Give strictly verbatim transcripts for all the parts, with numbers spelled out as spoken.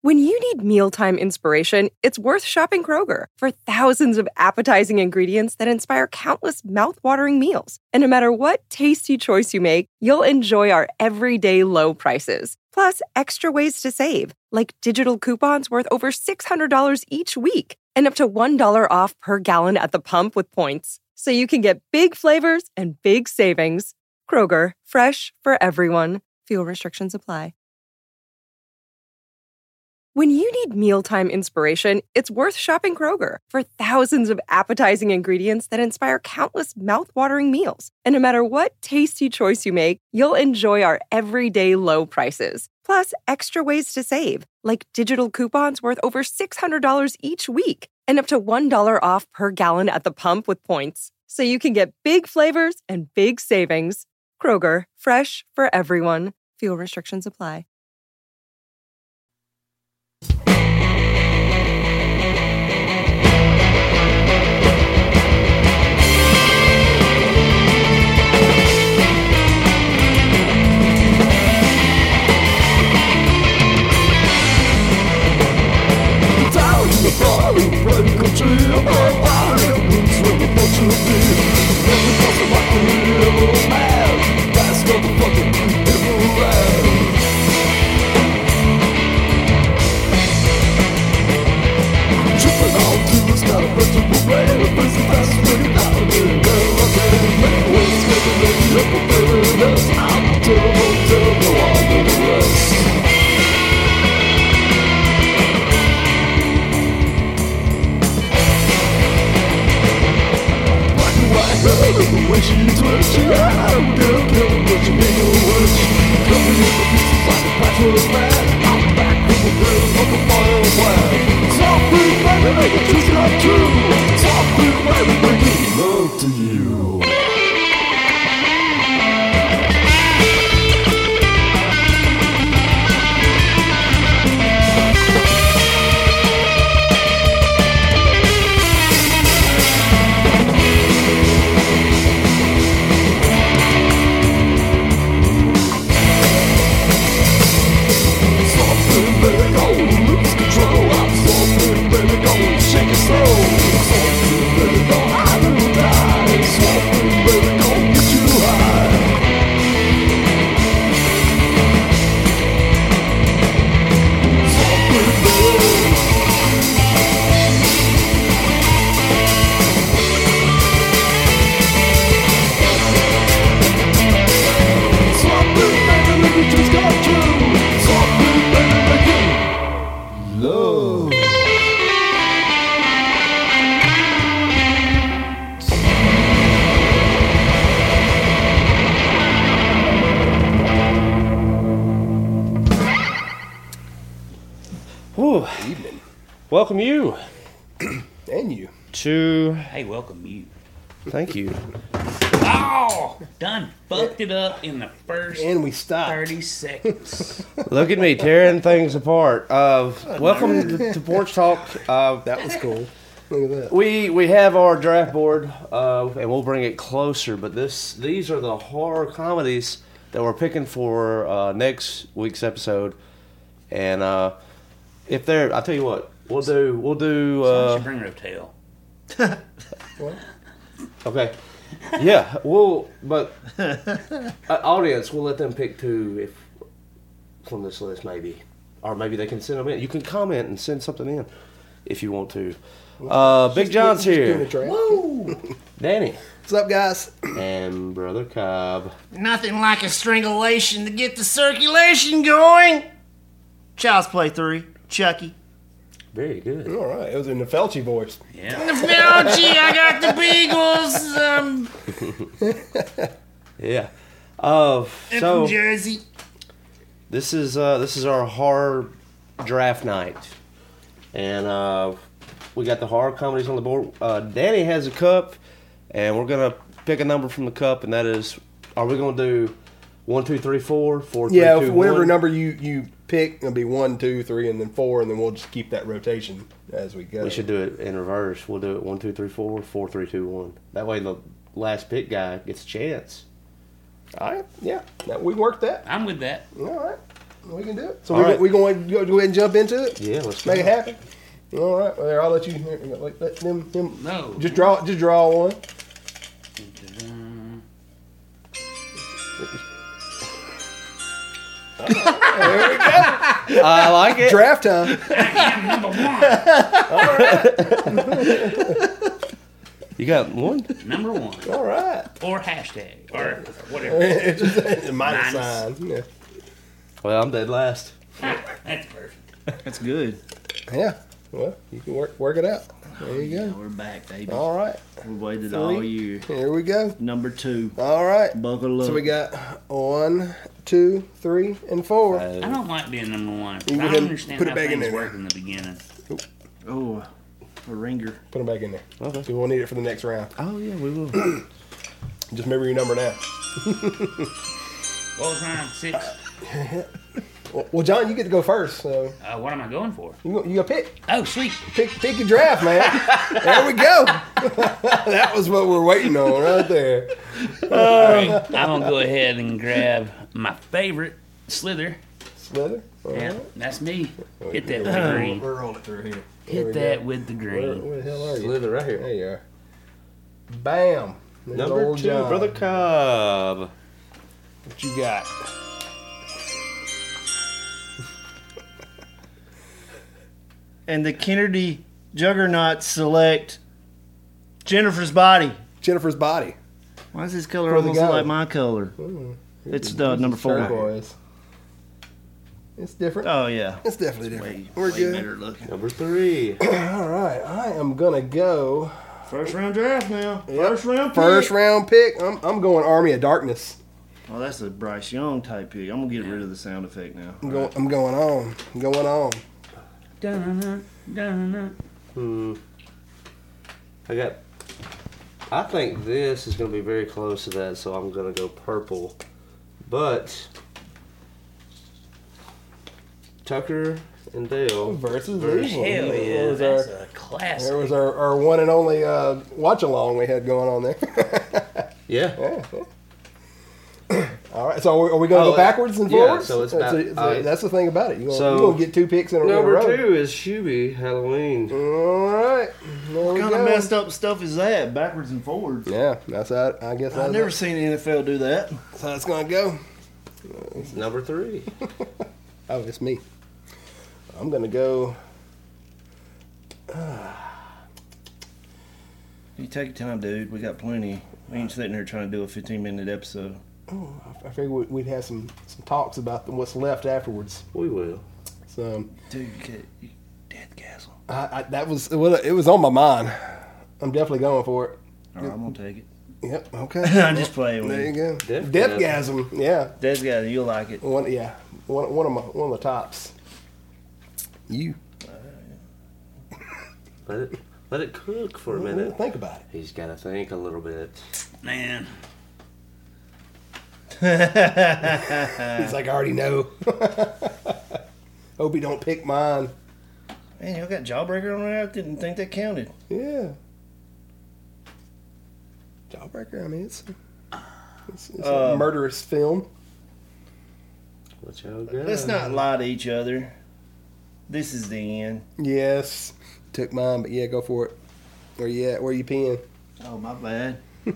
When you need mealtime inspiration, it's worth shopping Kroger for thousands of appetizing ingredients that inspire countless mouth-watering meals. And no matter what tasty choice you make, you'll enjoy our everyday low prices. Plus, extra ways to save, like digital coupons worth over six hundred dollars each week and up to one dollar off per gallon at the pump with points. So you can get big flavors and big savings. Kroger, fresh for everyone. Fuel restrictions apply. When you need mealtime inspiration, it's worth shopping Kroger for thousands of appetizing ingredients that inspire countless mouth-watering meals. And no matter what tasty choice you make, you'll enjoy our everyday low prices. Plus, extra ways to save, like digital coupons worth over six hundred dollars each week and up to one dollar off per gallon at the pump with points. So you can get big flavors and big savings. Kroger, fresh for everyone. Fuel restrictions apply. Whew. Evening. Welcome you. And you. To... Hey, welcome you. Thank you. Oh! Done fucked it up in the first and we stopped. thirty seconds. Look at me tearing things apart. Uh, welcome to, to Porch Talk. Uh, that was cool. Look at that. We we have our draft board, uh, and we'll bring it closer. But this these are the horror comedies that we're picking for uh, next week's episode. And uh, if they're, I'll tell you what, we'll do. We'll do. Uh, should bring her a tail. What? Okay. Yeah. We'll. But uh, audience, we'll let them pick two if from this list, maybe, or maybe they can send them in. You can comment and send something in if you want to. Uh, Big John's here. Woo! Danny. What's up, guys? And Brother Cobb. Nothing like a strangulation to get the circulation going. Child's Play three, Chucky. Very good. All right, it was in the Felchie voice. Yeah. The Felchie, I got the Beagles. Um, Yeah. Uh, and so from Jersey. this is uh, this is our horror draft night, and uh, we got the horror comedies on the board. Uh, Danny has a cup, and we're gonna pick a number from the cup, and that is, are we gonna do one, two, three, four, four, three, Yeah, two, whatever one? number you, you pick, it'll be one, two, three, and then four, and then we'll just keep that rotation as we go. We should do it in reverse. We'll do it one, two, three, four, four, three, two, one. That way, the last pick guy gets a chance. All right, yeah, that, we worked that. I'm with that. All right. We can do it. So All we right. we going to go go ahead and jump into it. Yeah, let's Make go. it happen. All right. Well, there, I'll let you. Here, let, let them, them. No. Just draw. Just draw one. There we go. I like it. Draft time. Number one. You got one? Number one. All right. Or hashtag. Or whatever. It's just a minus Minus. sign. Yeah. Well, I'm dead last. That's perfect. That's good. Yeah. Well, you can work work it out. There you Yeah, go. we're back, baby. All right. We waited Three. all year. Here we go. Number two. All right. Buckle up. So we got one, two, three, and four. I don't like being number one. You go I ahead don't and understand put it how back in things there. work in the beginning. Oh, a ringer. Put them back in there. Okay. So we'll need it for the next round. Oh, yeah, we will. Just remember your number now. What was mine? Six. Well, well, John, you get to go first. So Uh, what am I going for? you go, you go pick, Oh, sweet. pick, pick your draft, man. There we go. That was what we're waiting on right there. All right. I'm going to go ahead and grab my favorite, Slither. Slither. All Yeah, right. that's me. Hit that with the green. We're rolling through here. There Hit we that go. with the Where, green. where the hell are you? Slither right here. There you are. Bam. There's Number old two, John. Brother Cobb. What you got? And the Kennedy Juggernauts select Jennifer's Body. Jennifer's Body. Why does this color For the almost look guy. like my color? It's the number four. Turquoise. It's different. Oh yeah. It's definitely different. Way, We're way good. better looking. Number three. All right. I am gonna go First round draft now. Yep. First round. first pick. round pick. I'm I'm going Army of Darkness. Oh, that's a Bryce Young type pick. I'm gonna get rid of the sound effect now. I'm going. I'm going on. I'm going on. Dun-dun-dun, dun-dun-dun. Hmm. I got. I think this is going to be very close to that, so I'm going to go purple. But Tucker and Dale Versus versus- Leland. Hell There yeah, was that's our, a classic. there was our, our one and only uh, watch along we had going on there. Yeah. Yeah, yeah. All right. So are we, are we going to Oh, go backwards and yeah, forwards? so it's that's, about- a- all right. that's the thing about it. You're going So, to get two picks in a, in a Number row. two is Shuby Halloween. All right. There What we kind go. of messed up stuff is that? Backwards and forwards. Yeah, that's how, I guess that's, I've never seen the N F L do that. that's how it's going to go. Number three. Oh, it's me. I'm going to go. You take your time, dude. We got plenty. We ain't sitting here trying to do a fifteen minute episode. Oh, I figured we- we'd have some, some talks about the, what's left afterwards. We will. So Dude, you get you dead gasel. I, I, that was well, it was on my mind. I'm definitely going for it. All right, I'm gonna take it. Yep. Okay. I'm just playing with There you you. go. Deathgasm. Deathgasm. Yeah. Dead gasel, you'll like it. One. Yeah. One. One of my. One of the tops. You. Let it let it cook for a minute. Think about it. He's got to think a little bit. Man, He's like, I already know. Hope he don't pick mine. Man, y'all got Jawbreaker on there? I didn't think that counted. Yeah. Jawbreaker. I mean, it's it's, it's a Uh, murderous film. What y'all got? Let's not lie to each other. This is the end. Yes. Took mine, but yeah, go for it. Where you at? Where you peeing? Oh, my bad.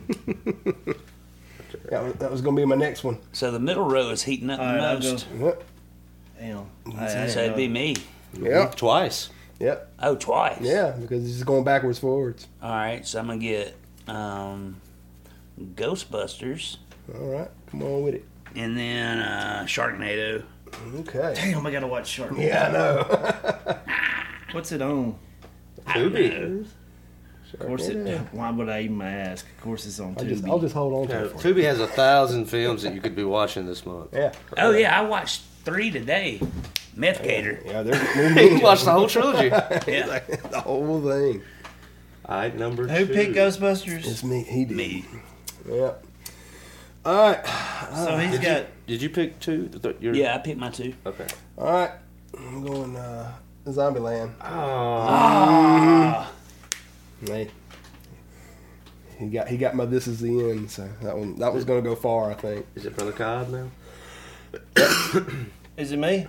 That was, that was going to be my next one. so the middle row is heating up All the right, I'll most. go. Yep. Damn. So it'd be me. Yep. Twice. Yep. Oh, twice. Yeah, because it's just going backwards, forwards. All right, so I'm gonna get um, Ghostbusters All right, come on with it. and then uh, Sharknado. Okay. Damn, I gotta watch Shark. Yeah, I know. What's it on? Tubi. Of course it. Why would I even ask? Of course it's on I'll Tubi. just, I'll just hold on to Yeah, it for you. Tubi has a thousand films that you could be watching this month. Yeah. Oh yeah, I watched three today. Meth Gator. Yeah, there's You watched the whole trilogy. Yeah, the whole thing. All right, number Who two. picked Ghostbusters? It's me. He did. me. Yeah. All right. So he's got. Did you pick two? The th- your- Yeah, I picked my two. Okay. All right. I'm going uh, Zombieland. Oh. Hey. He got he got my This Is the End, so that one that was gonna go far, I think. Is it Brother Cobb now? Is it me?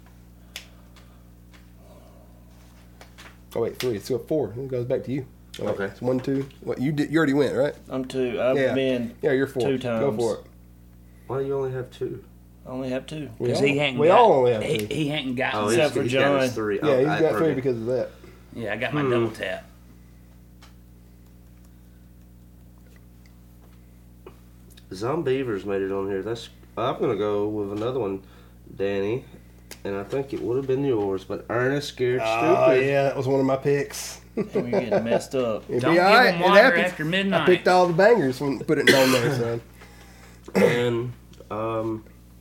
Oh wait, three. It's got four. It goes back to you. Oh, wait, Okay. It's one, two. What you did? You already went, right? I'm two. I've Yeah. been Yeah, you're four. two Go times. for it. Why do you only have two? I only have two. We Because all, he hadn't we got, all only have he, two. he hadn't got. Oh, Except he's, for he's got his John. three. yeah, Oh, he's I got three forget. because of that. yeah, I got my Hmm. double tap. Zombievers made it on here. That's. I'm gonna go with another one, Danny, and I think it would have been yours, but Ernest Scared Oh Stupid. yeah, that was one of my picks. And we're getting messed up. It'd Don't be give all right. him It water happens. after I midnight. picked all the bangers when put it on there, son. And um,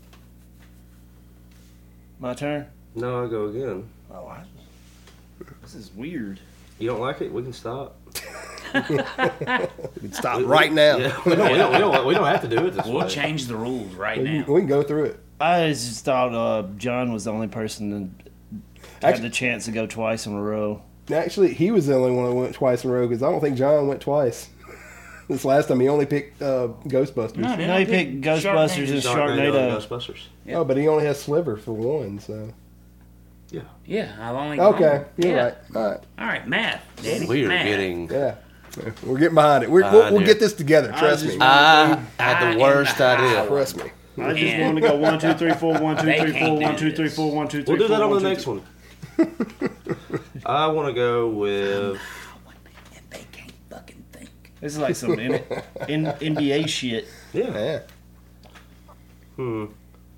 My turn. no, I go again. Oh, I, this is weird. You don't like it? We can stop. We can stop right now. Yeah, we don't, we don't, we don't, we don't have to do it this We'll way. change the rules right We now. can, we can go through it. I just thought uh, John was the only person that had Actually- the chance to go twice in a row. Actually, he was the only one that went twice in a row because I don't think John went twice. This last time he only picked uh, Ghostbusters. No, No, he picked Ghostbusters and Sharknado. Ghostbusters. Yep. Oh, but he only has Sliver for one, so. Yeah, I've only gone. Okay, you're yeah. right. All right. All right, math. Danny, We are math. getting. Yeah. We're getting behind it. We're, Behind we'll we'll it. get this together. I Trust just- me. I had I the am worst the idea. high Trust me. I just Yeah. want to go one, two, three, four, one, two, They three, can't four, do one, two, three, this. four, one, two, three, We'll do that four, on the one, next two, one. I want to go with. And they can't fucking think. This is like some N- N- N B A shit. Yeah. Yeah. Hmm.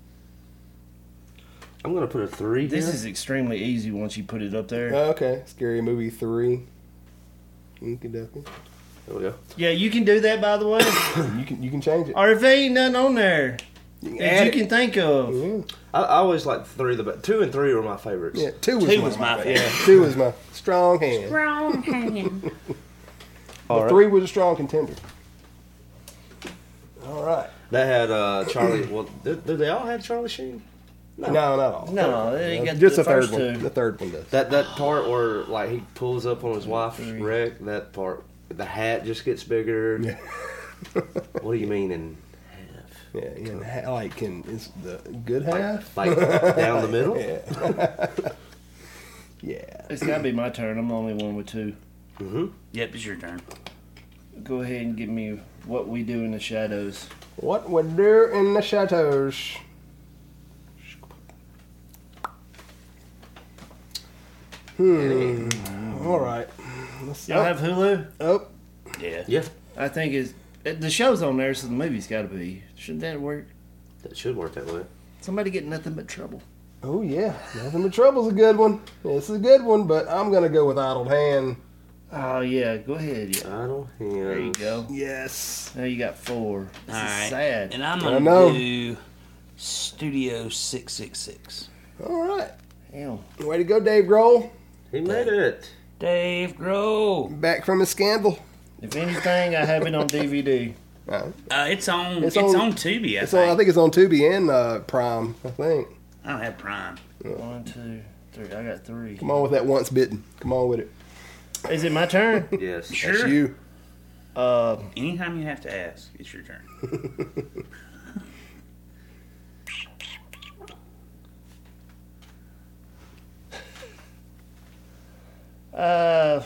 I'm gonna put a three This here. is extremely easy once you put it up there. Okay. Scary Movie three. Okie dokie. There we go. Yeah, you can do that, by the way. You can you can change it. Or if there ain't nothing on there You can that add you it. can think of. Yeah. I, I always like three the best. Two and three were my favorites. Yeah, two was Two my, was my favorite. Yeah, two was my strong hand. Strong hand. All But right. three was a strong contender. All right. That had uh, Charlie. Well, did, did they all have Charlie Sheen? No, not all. No, they got just the the third first one. two. The third one does. That that part where like he pulls up on his wife's Three. wreck. That part. The hat just gets bigger. Yeah. What do you mean in half? Yeah, in ha- like in is the good half. Like down the middle? Yeah. Yeah. It's got to be my turn. I'm the only one with two. Mm-hmm. Yep, it's your turn. Go ahead and give me What We Do in the Shadows. What we do in the shadows. Hmm. All right. Let's, Y'all oh, have Hulu? oh, Yeah. Yeah, I think it's it- the show's on there, so the movie's got to be. Shouldn't that work? that should work that way. Somebody get nothing but trouble. oh yeah. Nothing but Trouble's a good one. This is a good one, but I'm gonna go with Idle Hand. Oh yeah, go ahead. Yeah. Idle hands. There you go. Yes. Now you got four. This All is right. sad. And I'm I gonna know. do Studio Six Six Six. All right. Damn. Way to go, Dave Grohl. He made it. Dave Grohl. Back from his scandal. If anything, I have it on D V D. Uh, Uh, it's on. It's It's, on- on, Tubi. I it's think. on, I think it's on Tubi and uh, Prime. I think. I don't have Prime. One, two, three. I got three. Come on with that once bitten. Come on with it. Is it my turn? Yes. Sure. That's you. Uh, Anytime you have to ask, it's your turn. uh,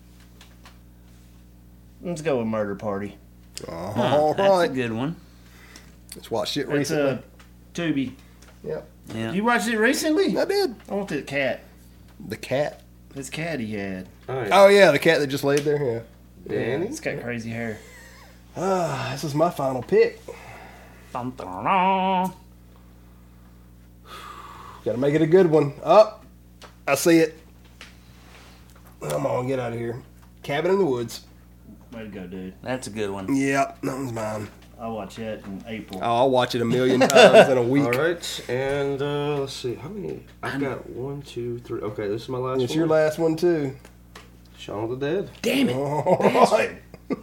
let's go with Murder Party. All That's right. a good one. Let's watch it It's recently. uh, Tubi. Yep. Yeah. You watched it recently? I did. I want the cat. The cat. This cat he had. All right. Oh yeah, the cat that just laid there. Yeah. Danny. It's got crazy hair. Ah, this is my final pick. Dun, dun, dun. Got to make it a good one. Up. I see it. Come on, get out of here. Cabin in the Woods. Way to go, dude. That's a good one. Yep, that one's mine. I'll watch that in April. Oh, I'll watch it a million times in a week. All right, and uh, let's see how many. I've got one, two, three. Okay, this is my last It's one. your last one too. Shaun of the Dead. Damn it. All right.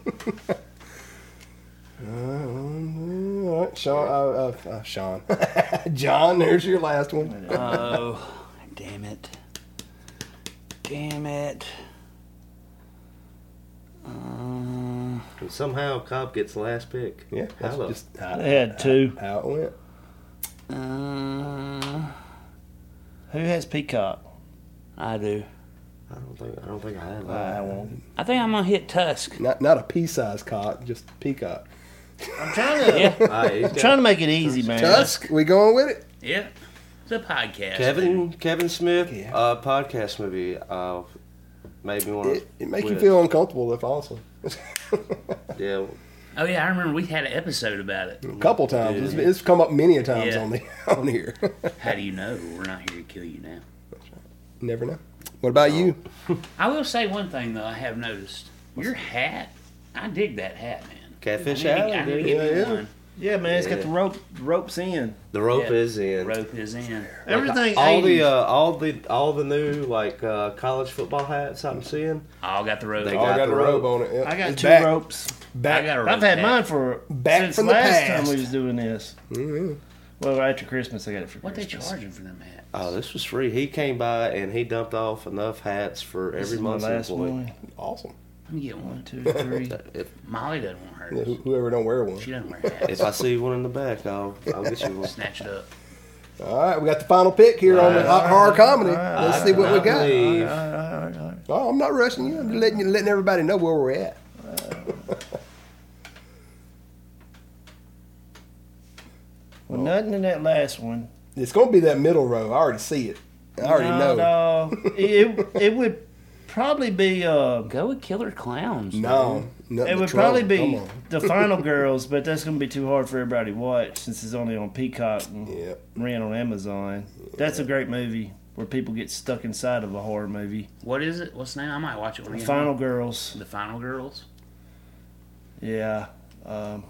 All right, Sean. Uh, uh, uh, Sean. John, there's your last one. Oh, damn it. Damn it. Uh, And somehow Cobb gets the last pick. Yeah, that's Hello. just how, They had two. how it went. uh, Who has Peacock? I do. I don't think I don't think I have I that. won't. I think I'm gonna hit Tusk. Not not a pea-sized cock, just peacock. I'm trying to. Yeah, All right, he's got Trying to make it easy, man. Tusk, we going with it? yeah. It's a podcast. Kevin Kevin Smith Yeah. uh, podcast movie uh, made me want to. It, it makes you feel uncomfortable if awesome. Yeah. Oh yeah, I remember we had an episode about it. A couple times. It's, it's come up many a times Yeah. on the on here. How do you know we're not here to kill you now? Never know. What about you? I will say one thing though. I have noticed your hat. I dig that hat, man. Catfish I need, to- Alley, I need to dude. get me Yeah, yeah. one. Yeah, man, it's got Yeah. the rope ropes in. The rope Yeah. is in. Rope is in. Everything. all eighties. the uh, all the all the new like uh, college football hats I'm seeing. All got the rope. They Oh, I got got the the robe rope. on it. Yep. I got It's two back, ropes. Back. I got a rope. I've had hat. mine for Back since from the last past. time we was doing this. Mhm. Well, after Christmas, I got it for What they Christmas. charging for them hats? Oh, this was free. He came by and he dumped off enough hats for This every is my month's last employee. one. Awesome. Let me get One, one. two, three. If, Molly doesn't want hers. Yeah, who- whoever don't wear one. She doesn't wear hats. if I see one in the back, I'll I'll get you one. Snatch it up. All right, we got the final pick here on the hot horror comedy. Let's see what we I got. believe- All right, all right, all right. Oh, I'm not rushing you. I'm just letting you, letting everybody know where we're at. Well, nothing in that last one. It's going to be that middle row. I already see it. I already no, know. No, it it would probably be uh, Go with Killer Clowns. No, nothing it but would trouble. probably Come be on. the Final Girls, but that's gonna be too hard for everybody to watch since it's only on Peacock and Yeah. ran on Amazon. That's a great movie where people get stuck inside of a horror movie. What is it? What's the name? I might watch it when The we get Final home. Girls. The Final Girls. Yeah. Um,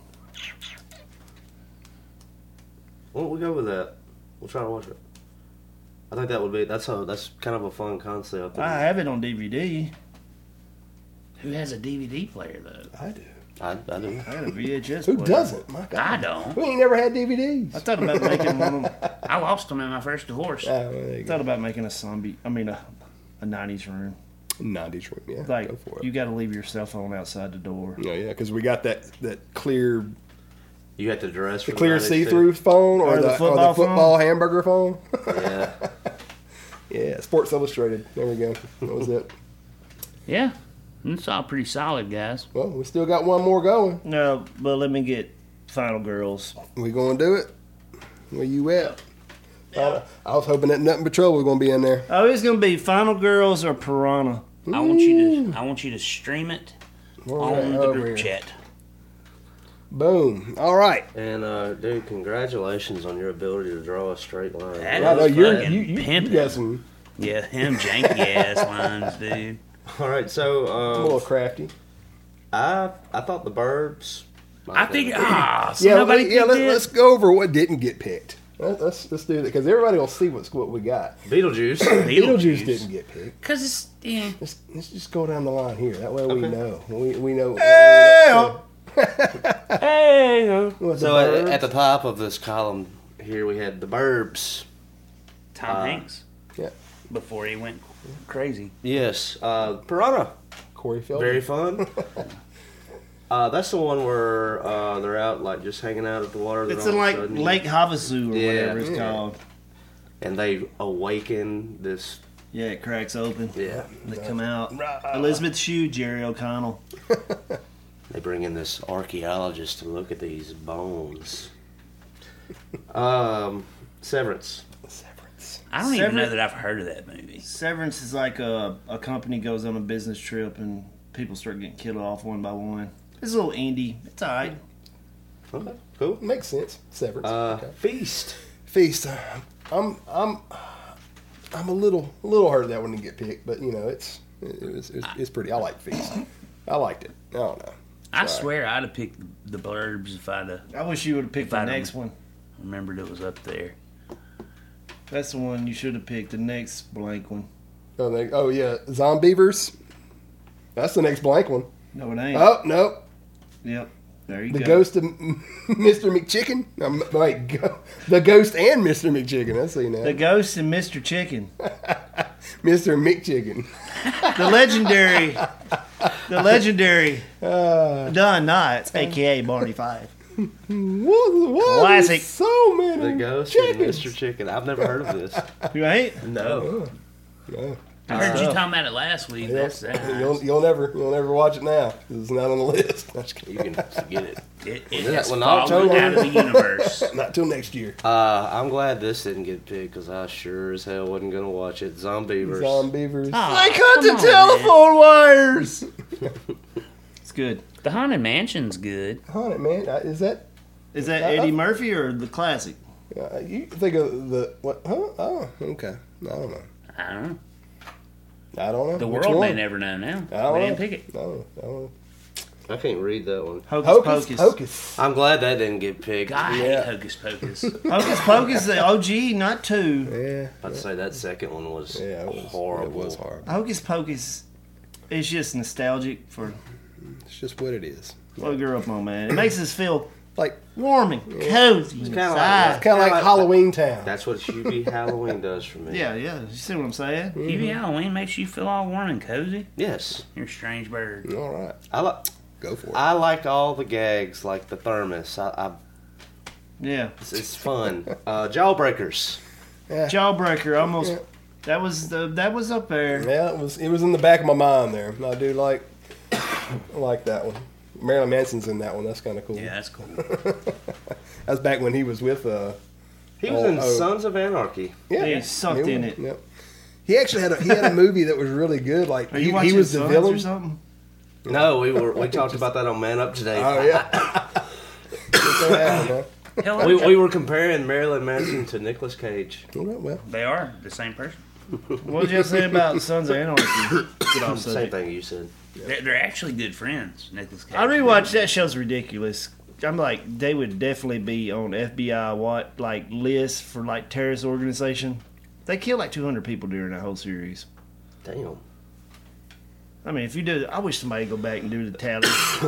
Why don't we go with that? We'll try to watch it. I think that would be that's a that's kind of a fun concept. I have it on D V D. Who has a D V D player though? I do. I, I do. I got a V H S. Who player. doesn't? My God. I don't. We ain't never had D V Ds. I thought about making one. Of, I lost them in my first divorce. Ah, well, there you I go. thought about making a zombie. I mean, a a nineties room. nineties room, yeah. Like go for it. you got to leave your cell phone outside the door. No, yeah, because we got that that clear You have to dress for the clear night, see through phone or, Or the the, or football the football hamburger phone. too. Yeah. Yeah, Sports Illustrated. There we go. That was it. Yeah. It's all pretty solid, guys. Well, we still got one more going. No, but let me get Final Girls. We gonna do it? Where you at? I, I was hoping that Nothing But Trouble was gonna be in there. Oh, it's gonna be Final Girls or Piranha. I want you to I want you to stream it Where on we at? the Over group here. chat. Boom. All right. And uh, dude, congratulations on your ability to draw a straight line. That I know was you're fucking you, you, you pimping. got some Yeah, him janky ass lines, dude. All right, so a little um, crafty. I I thought the Burbs. I think ah, so Yeah, nobody let, yeah. picked Let, it? let's go over what didn't get picked. Let- Let's let's do that because everybody will see what's what we got. Beetlejuice. Beetlejuice didn't get picked. Cause it's yeah. Let's, let's just go down the line here. That way we Okay. know. We we know. Hey, hey, What's So the at, Burbs? at the top of this column here we had the Burbs. Tom Uh, Hanks. yeah. Before he went crazy. Yes, uh, Piranha. Corey Feldman. Very fun. uh, that's the one where uh, they're out like just hanging out at the water. then it's all in of a like sudden- Lake Havasu or Yeah. whatever it's Yeah. called. and they awaken this. Yeah, it cracks open. Yeah, They come out. Elizabeth Shue, Jerry O'Connell. they bring in this archaeologist to look at these bones. um, Severance. Severance. I don't even know Sever- that I've heard of that movie. Severance is like a, a company goes on a business trip and people start getting killed off one by one. It's a little indie. It's alright. Okay, cool. Makes sense. Severance. Uh, Okay. Feast. Feast. uh, I'm I'm I'm a little a little hurt that one didn't get picked, but you know it's it was, it's, it's pretty. I like Feast. I liked it. I don't know. I Sorry. swear I'd have picked the Burbs if I'd have I wish you would have picked If the I don't- next one. remembered it was up there. That's the one you should have picked. The next blank one. Oh, they, oh yeah, Zombievers. That's the next blank one. No, it ain't. Oh no, Yep. There you the go. ghost of Mister McChicken. Um, wait, go, the ghost and Mister McChicken. I see now. The Ghost and Mister Chicken. Mister McChicken. The legendary, the legendary Uh, Don Knotts, a k a. Barney Fife. What, what Classic. So many. The Ghost chickens. and Mister Chicken. I've never heard of this. You ain't? No. No. I heard you Uh, talking about it last week. You'll, That's uh, you'll, you'll never you'll never watch it now. It's not on the list. I'm just kidding. You can forget it. it, it Isn't has that when fallen October- out of the universe. Not till next year. Uh, I'm glad this didn't get picked because I sure as hell wasn't gonna watch it. Zombievers. Zombievers. Aw, They cut come the on, telephone wires. It's good. man. The Haunted Mansion's good. Haunted man. Uh, Is that? Is that Uh, Eddie uh, Murphy or the classic? Uh, you think of the what? Huh? Oh, okay. I don't know. I don't know. I don't know. The Which world one? may never know now. I don't We know. didn't pick it. No, I don't know. I can't read that one. Hocus, Hocus Pocus. Pocus. I'm glad that didn't get picked. I Yeah. hate Hocus Pocus. Hocus Pocus, the O G, not two. Yeah. I'd say that second one was Yeah, it was horrible. It was horrible. Hocus Pocus is just nostalgic for It's just what it is. what we grew up on, man. It makes us feel Like warm and cozy kinda inside. like it's kind of like like- Halloween Town. That's what Hubie Halloween does for me. Yeah, yeah. You see what I'm saying? Maybe Halloween makes you feel all warm and cozy. Yes. You're a strange bird. All right, I like. go for it. I like all the gags, like the thermos. I, I Yeah. it's, it's fun. Uh, Jawbreakers. yeah. Jawbreaker almost. Yeah. That was the that was up there. Yeah, it was. It was in the back of my mind there. I do like, I like that one. Marilyn Manson's in that one. That's kind of cool. Yeah, that's cool. That's back when he was with. uh He was Oh, in oh. Sons of Anarchy. Yeah, He sucked he in was- it. Yep. He actually had a he had a movie that was really good. Like Are he, you watching he was the Sons villain or something? No, we were we talked about that on Man Up today. Oh yeah. What's that happen, Hell, We, we were comparing Marilyn Manson to Nicolas Cage. huh? Well, well, they are the same person. What did you say about Sons of Anarchy? Get off Same subject. thing you said. They're, they're actually good friends. Nicholas Cage. I rewatched that show's ridiculous. I'm like, they would definitely be on F B I what like lists for like terrorist organization. They killed like two hundred people during that whole series. Damn. I mean, if you do, I wish somebody would go back and do the tally.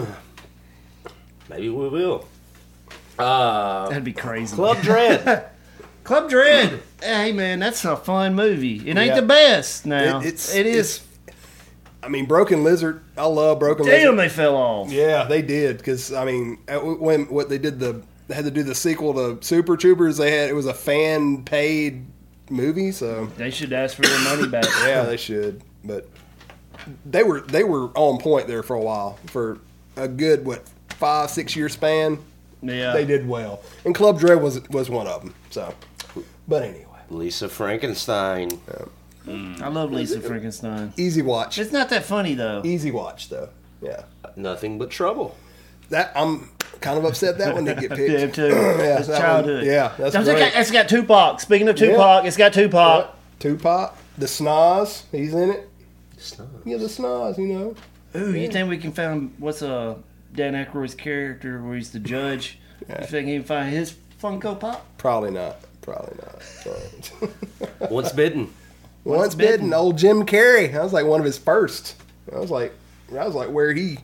Maybe we will. Uh, That'd be crazy. Club Dread. Club Dread. Hey man, that's a fun movie. It ain't Yeah. the best now. It- it's- it is. it's- I mean, Broken Lizard. I love Broken Damn, Lizard. they fell off. Yeah, they did because I mean, at- when what they did the they had to do the sequel to Super Troopers. They had it was a fan paid movie, so They should ask for their money back. yeah, they should. But they were they were on point there for a while for a good what five six year span. Yeah. They did well, and Club Dread was was one of them. So, but anyway, Lisa Frankenstein. I love Lisa Frankenstein. easy watch, It's not that funny though. easy watch though. Yeah, Nothing but trouble. that I'm kind of upset that one didn't get picked. Yeah, too. Yeah, It's that one- childhood. yeah, that's Don't great. think I- it's got Tupac. Speaking of Tupac, it's got Tupac. Yeah, Tupac, the Snoz, he's in it. It's not. Yeah, the Snoz, you know. Ooh, you think we can find what's uh Dan Aykroyd's character where he's the judge? You think he can find his Funko Pop? Probably not. Probably not. But Once bitten. Once Bitten? bitten, old Jim Carrey. That was like one of his first. I was like, that was like where he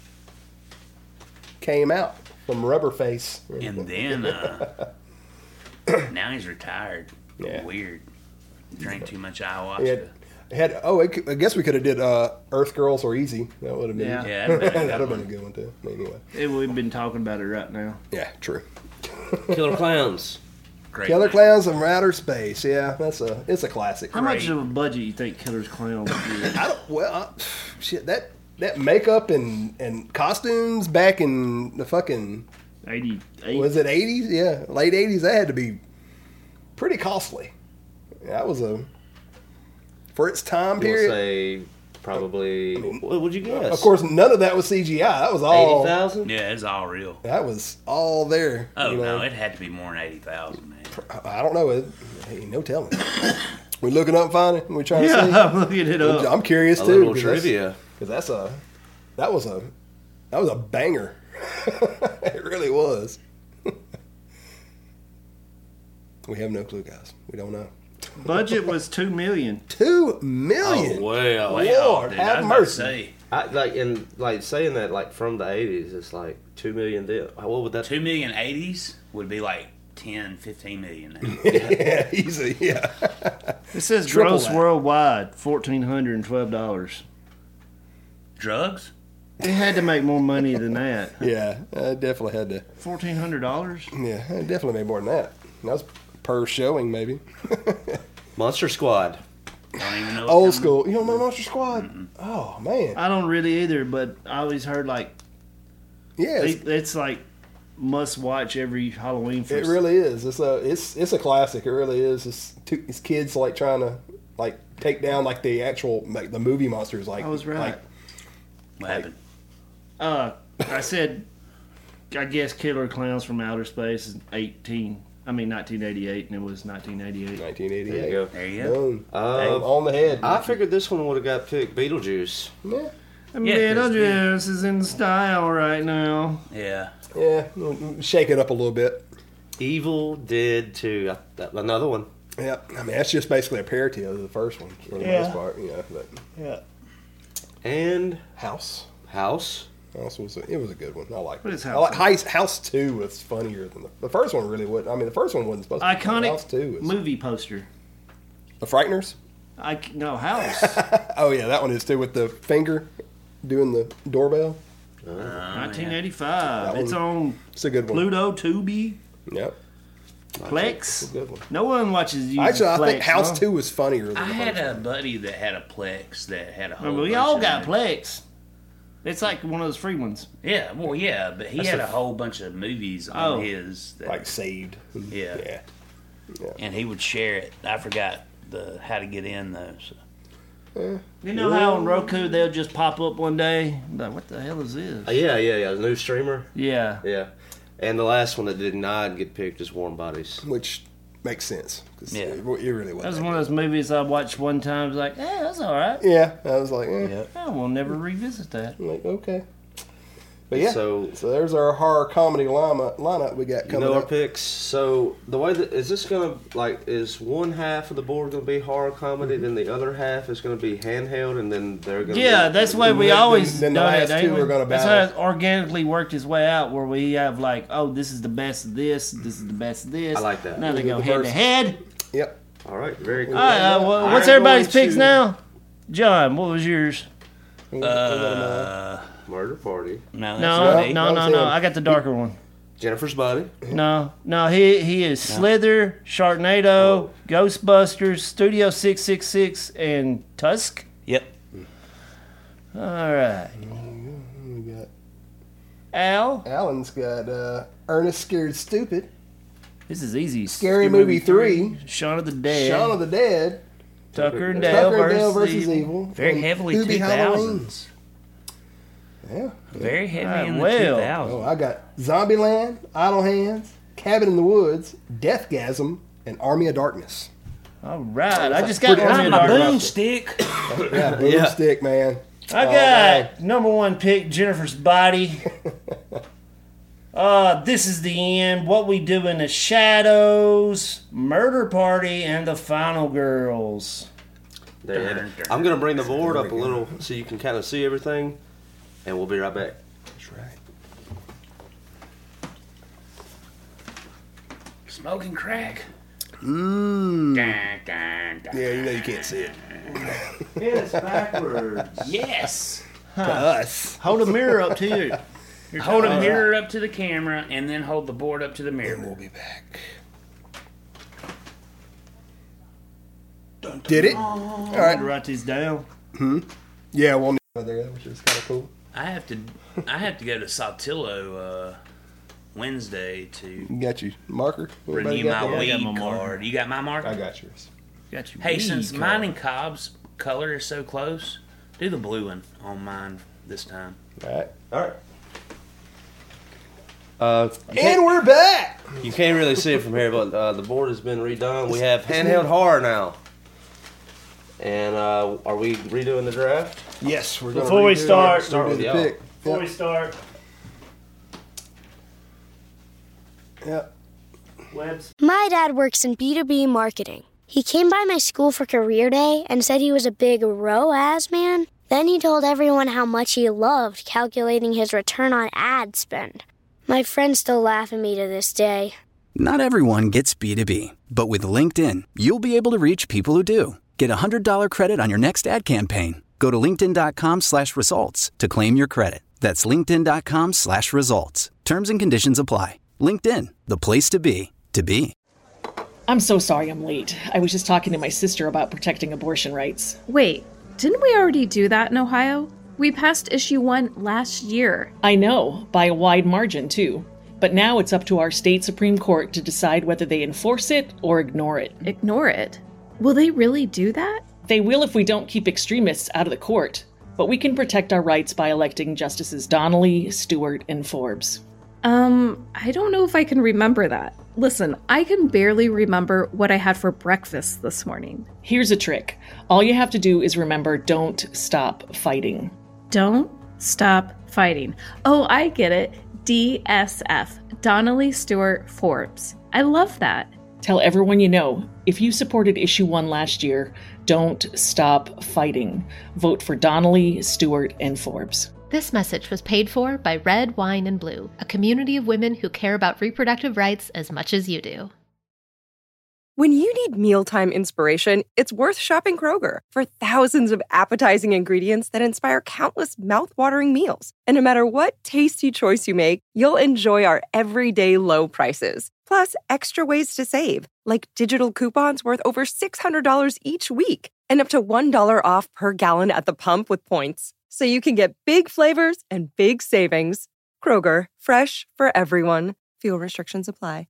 came out from Rubberface. And then uh, now he's retired. Yeah. Weird. Drank too much ayahuasca. He had, had oh, it, could- I guess we could have did uh, Earth Girls or Easy. That would have been. Yeah. Yeah, that'd been a good that'd have been one. a good one too. Anyway, Eh, we've been talking about it right now. yeah, true. Killer Clowns. Great Killer man. Clowns from Outer Space. Yeah, that's a it's a classic. How much Great. of a budget you think Killer's Clown would be? I don't. Well, I, shit. That that makeup and and costumes back in the fucking eighty-eight. was it eighties? Yeah, late eighties. That had to be pretty costly. That was a for its time We'll period. say probably. What would you guess? Of course, none of that was C G I. That was all. eighty thousand. Yeah, it's all real. That was all there. Oh you know. no, it had to be more than eighty thousand, man. I don't know. It, hey, no telling. We looking up, finding. We trying to see. Yeah, I'm looking it up. I'm curious A too. little 'cause that's- trivia. Because that's a that was a that was a banger. It really was. We have no clue, guys. We don't know. Budget was two million. Two million. Oh well. Well, Lord, dude, have I was about to mercy. say, I like and like saying that like from the eighties, it's like two million. Then what would that? two million eighties would be like ten, fifteen million now. Yeah, easy. Yeah. It says Triple gross that. worldwide fourteen hundred and twelve dollars. Drugs? They had to make more money than that. Yeah, I definitely had to. Fourteen hundred dollars. Yeah, I definitely made more than that. That was per showing, maybe. Monster Squad. Don't even know. what Old kind school. You don't remember Monster Squad? Mm-mm. Oh man. I don't really either, but I always heard like Yeah, they, it's, it's like must watch every Halloween. For it really is. It's a it's it's a classic. It really is. It's, two, it's kids like trying to like take down like the actual like the movie monsters. Like I was right. Like, What happened? Uh, I said, I guess Killer Clowns from Outer Space is eighteen. I mean, nineteen eighty-eight, and it was nineteen eighty-eight. nineteen There eighty-eight. you go. There you go. Boom. Uh, On the head. I figured this one would have got picked. Beetlejuice. yeah. Yeah, 'cause- Beetlejuice is in style right now. Yeah. Yeah. mm, Shake it up a little bit. Evil Dead two. Uh, that- Another one. Yeah. I mean, that's just basically a parody of the first one for the Yeah. most part. You know, but Yeah. And House. House. House was a, it was a good one. I like. What is I House? like House. House Two was funnier than the, the first one. Really wasn't. I mean, the first one wasn't supposed to. be. House Two Iconic was movie poster. the Frighteners. I no House. Oh yeah, that one is too with the finger doing the doorbell. nineteen eighty-five. That It's one- on It's a good one. Pluto, Tubi, Yep, it's Plex. a good one. No one watches you. Actually, I Plex, think House huh? Two was funnier than I the had first a one. buddy that had a Plex that had a whole. Remember, we bunch all of got movies. Plex. It's like one of those free ones. Yeah, well, yeah, but he That's had a- a whole bunch of movies on Oh. his. That, Like saved. Yeah. yeah. and he would share it. I forgot the how to get in though. So. You know how on Roku they'll just pop up one day? Like, what the hell is this? Uh, yeah, yeah, yeah. The new streamer. Yeah. Yeah. And the last one that did not get picked is Warm Bodies. Which makes sense. 'Cause Yeah. it, it really That was. was one of those movies I watched one time. It was like, eh, that's all right. Yeah, I was like, eh, I will never revisit that. I'm like okay. But yeah, So- so, there's our horror comedy lineup, lineup we got You coming know our up. picks. So the way that is this gonna like is one half of the board gonna be horror comedy, then the other half is gonna be handheld, and then they're gonna Yeah, be, that's the way we Then- always then the done last it. two ain't we? are gonna That's how battle. it organically worked its way out, where we have like, oh, this is the best of this, this is the best of this. I like that. Now they We'll go do the head to verses. head. Yep. All right, very cool. All right, uh, well, what's I'm everybody's going picks to- now? John, what was yours? Uh, Murder Party, no, that's No, not no, me. no, that no, was no. him. I got the darker one. Jennifer's Body, No, no. He he is Slither, Sharknado, Oh. Ghostbusters, Studio Six Six Six, and Tusk. Yep. All right, We got Al. Alan's got uh, Ernest Scared Stupid, This is easy. Scary Movie three, Shaun of the Dead, Shaun of the Dead, Tucker and Dale Tucker and Dale versus, versus Evil. Evil, Very and heavily Who Be two Halloween. thousands. Yeah. Very heavy Alright, in the well. two Oh, thousands. I got Zombieland, Idle Hands, Cabin in the Woods, Deathgasm, and Army of Darkness. All right, I just got Pretty Army of much Darkness. Boomstick. Yeah, Boomstick, man. I Oh, got number one pick, Jennifer's Body. uh, this is the end. What We Do in the Shadows, Murder Party, and the Final Girls. there you have it. I'm gonna bring the board up a little so you can kind of see everything, and we'll be right back. That's right. Smoking crack. Mmm. Dun, dun, dun. Yeah, you know you can't see it. It's backwards. Yes. To us. Hold a mirror up to you. Hold a mirror up to the camera and then hold the board up to the And mirror. we'll be back. Did it? All I right. had to write these down. Yeah, one there, which is kind of cool. I have to I have to go to Saltillo uh, Wednesday to You got your marker? Everybody renew got my that? got weed my marker. card. You got my marker? I got yours. Got you. Hey, since mine and Cobb's color is so close, do the blue one on mine this time. All right. All right. Uh, you, And can't, we're back. you can't really see it from here, but uh, the board has been redone. We have handheld horror now. And uh, are we redoing the draft? Yes, we're going Before we start- Start with the y'all. pick. Before we Yep. start, Yep. Webs. My dad works in B two B marketing. He came by my school for career day and said he was a big R O A S man. Then he told everyone how much he loved calculating his return on ad spend. My friends still laugh at me to this day. Not everyone gets B two B, but with LinkedIn, you'll be able to reach people who do. Get a one hundred dollars credit on your next ad campaign. Go to linkedin.com slash results to claim your credit. That's linkedin.com slash results. Terms and conditions apply. LinkedIn, the place to be, to be. I'm so sorry I'm late. I was just talking to my sister about protecting abortion rights. Wait, didn't we already do that in Ohio? We passed issue one last year. I know, by a wide margin, too. But now it's up to our state Supreme Court to decide whether they enforce it or ignore it. Ignore it? Will they really do that? They will if we don't keep extremists out of the court. But we can protect our rights by electing Justices Donnelly, Stewart, and Forbes. Um, I don't know if I can remember that. Listen, I can barely remember what I had for breakfast this morning. Here's a trick. All you have to do is remember, don't stop fighting. Don't stop fighting. Oh, I get it. D S F. Donnelly, Stewart, Forbes. I love that. Tell everyone you know, if you supported issue one last year, don't stop fighting. Vote for Donnelly, Stewart, and Forbes. This message was paid for by Red, Wine, and Blue, a community of women who care about reproductive rights as much as you do. When you need mealtime inspiration, it's worth shopping Kroger for thousands of appetizing ingredients that inspire countless mouth-watering meals. And no matter what tasty choice you make, you'll enjoy our everyday low prices. Plus, extra ways to save, like digital coupons worth over six hundred dollars each week and up to one dollar off per gallon at the pump with points. So you can get big flavors and big savings. Kroger, fresh for everyone. Fuel restrictions apply.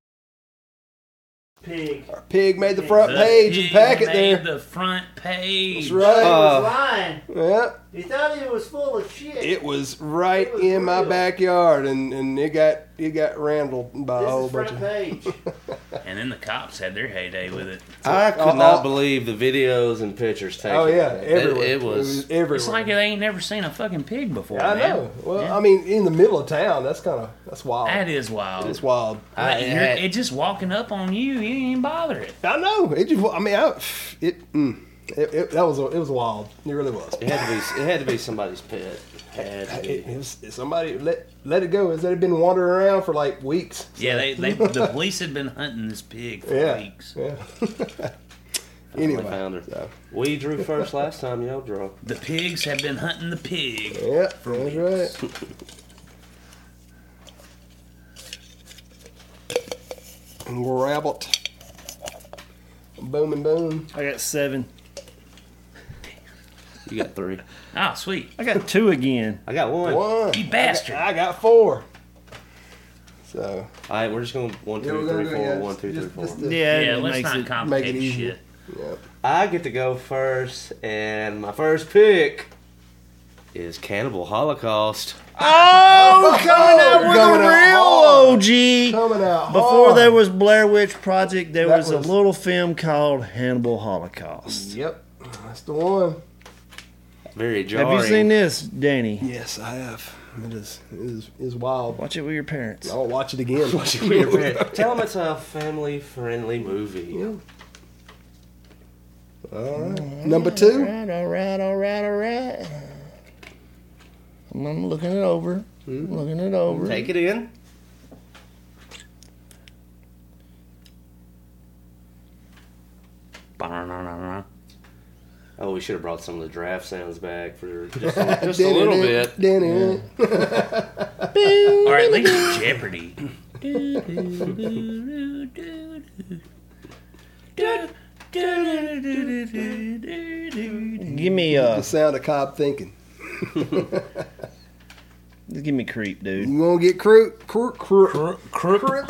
Pig. Our pig made the front The page of the pig packet made there. the front page. That's right. He Uh, was lying. Yeah. He thought he was full of shit. It was right It was in my real. backyard, and, and it got it got rambled by a This whole is bunch front of. page. And then the cops had their heyday with it. I could Uh, not uh, believe the videos and pictures taken. Oh yeah, It- everywhere. It, was. everywhere. It's like they ain't never seen a fucking pig before. I man. know. Well, Yeah. I mean, in the middle of town, that's kind of that's wild. That is wild. It's wild. I, Like, it you're- had- it just walking up on you, you ain't even bother it. I know. It just. I mean, I, it, mm, it, it. That was. It was wild. It really was. It had to be. It had to be somebody's pet. Had to be. It, it was somebody let let it go. It had been wandering around for like weeks. So. Yeah, they, they the police had been hunting this pig for Yeah. weeks. Yeah. Anyway, anyway. found her. So, We drew first last time. Y'all draw. The pigs have been hunting the pig. yeah, that's right. Rabbit. Boom and boom. I got seven. You got three. Oh, sweet. I got two again. I got one. One. You bastard. I got four. So. All right, we're just going one, Yeah, two, we're gonna three, go, four. yeah, One, two, three, just- four. just the- Yeah, Yeah, it let's makes not it. Make it complicate easier. shit. Yep. I get to go first, and my first pick is Cannibal Holocaust. Oh, coming out with Coming a out real hard. O G. Coming out Before hard. there was Blair Witch Project, there That was, was- a little film called Hannibal Holocaust. Yep. That's the one. Very jarring. Have you seen this, Danny? Yes, I have. It is. It is. It is wild. Watch it with your parents. I'll watch it again. Watch Tell them it's a family-friendly movie. Yeah. All right. Number two. All right, all right, all right, all right. I'm, I'm looking it over. I'm looking it over. Take it in. Oh, we should have brought some of the draft sounds back for just a, just a little bit. Danny. Or at least Jeopardy. Give me uh, The sound of Cobb thinking. just give me creep, dude. You gonna get crook, crook, crook, crook.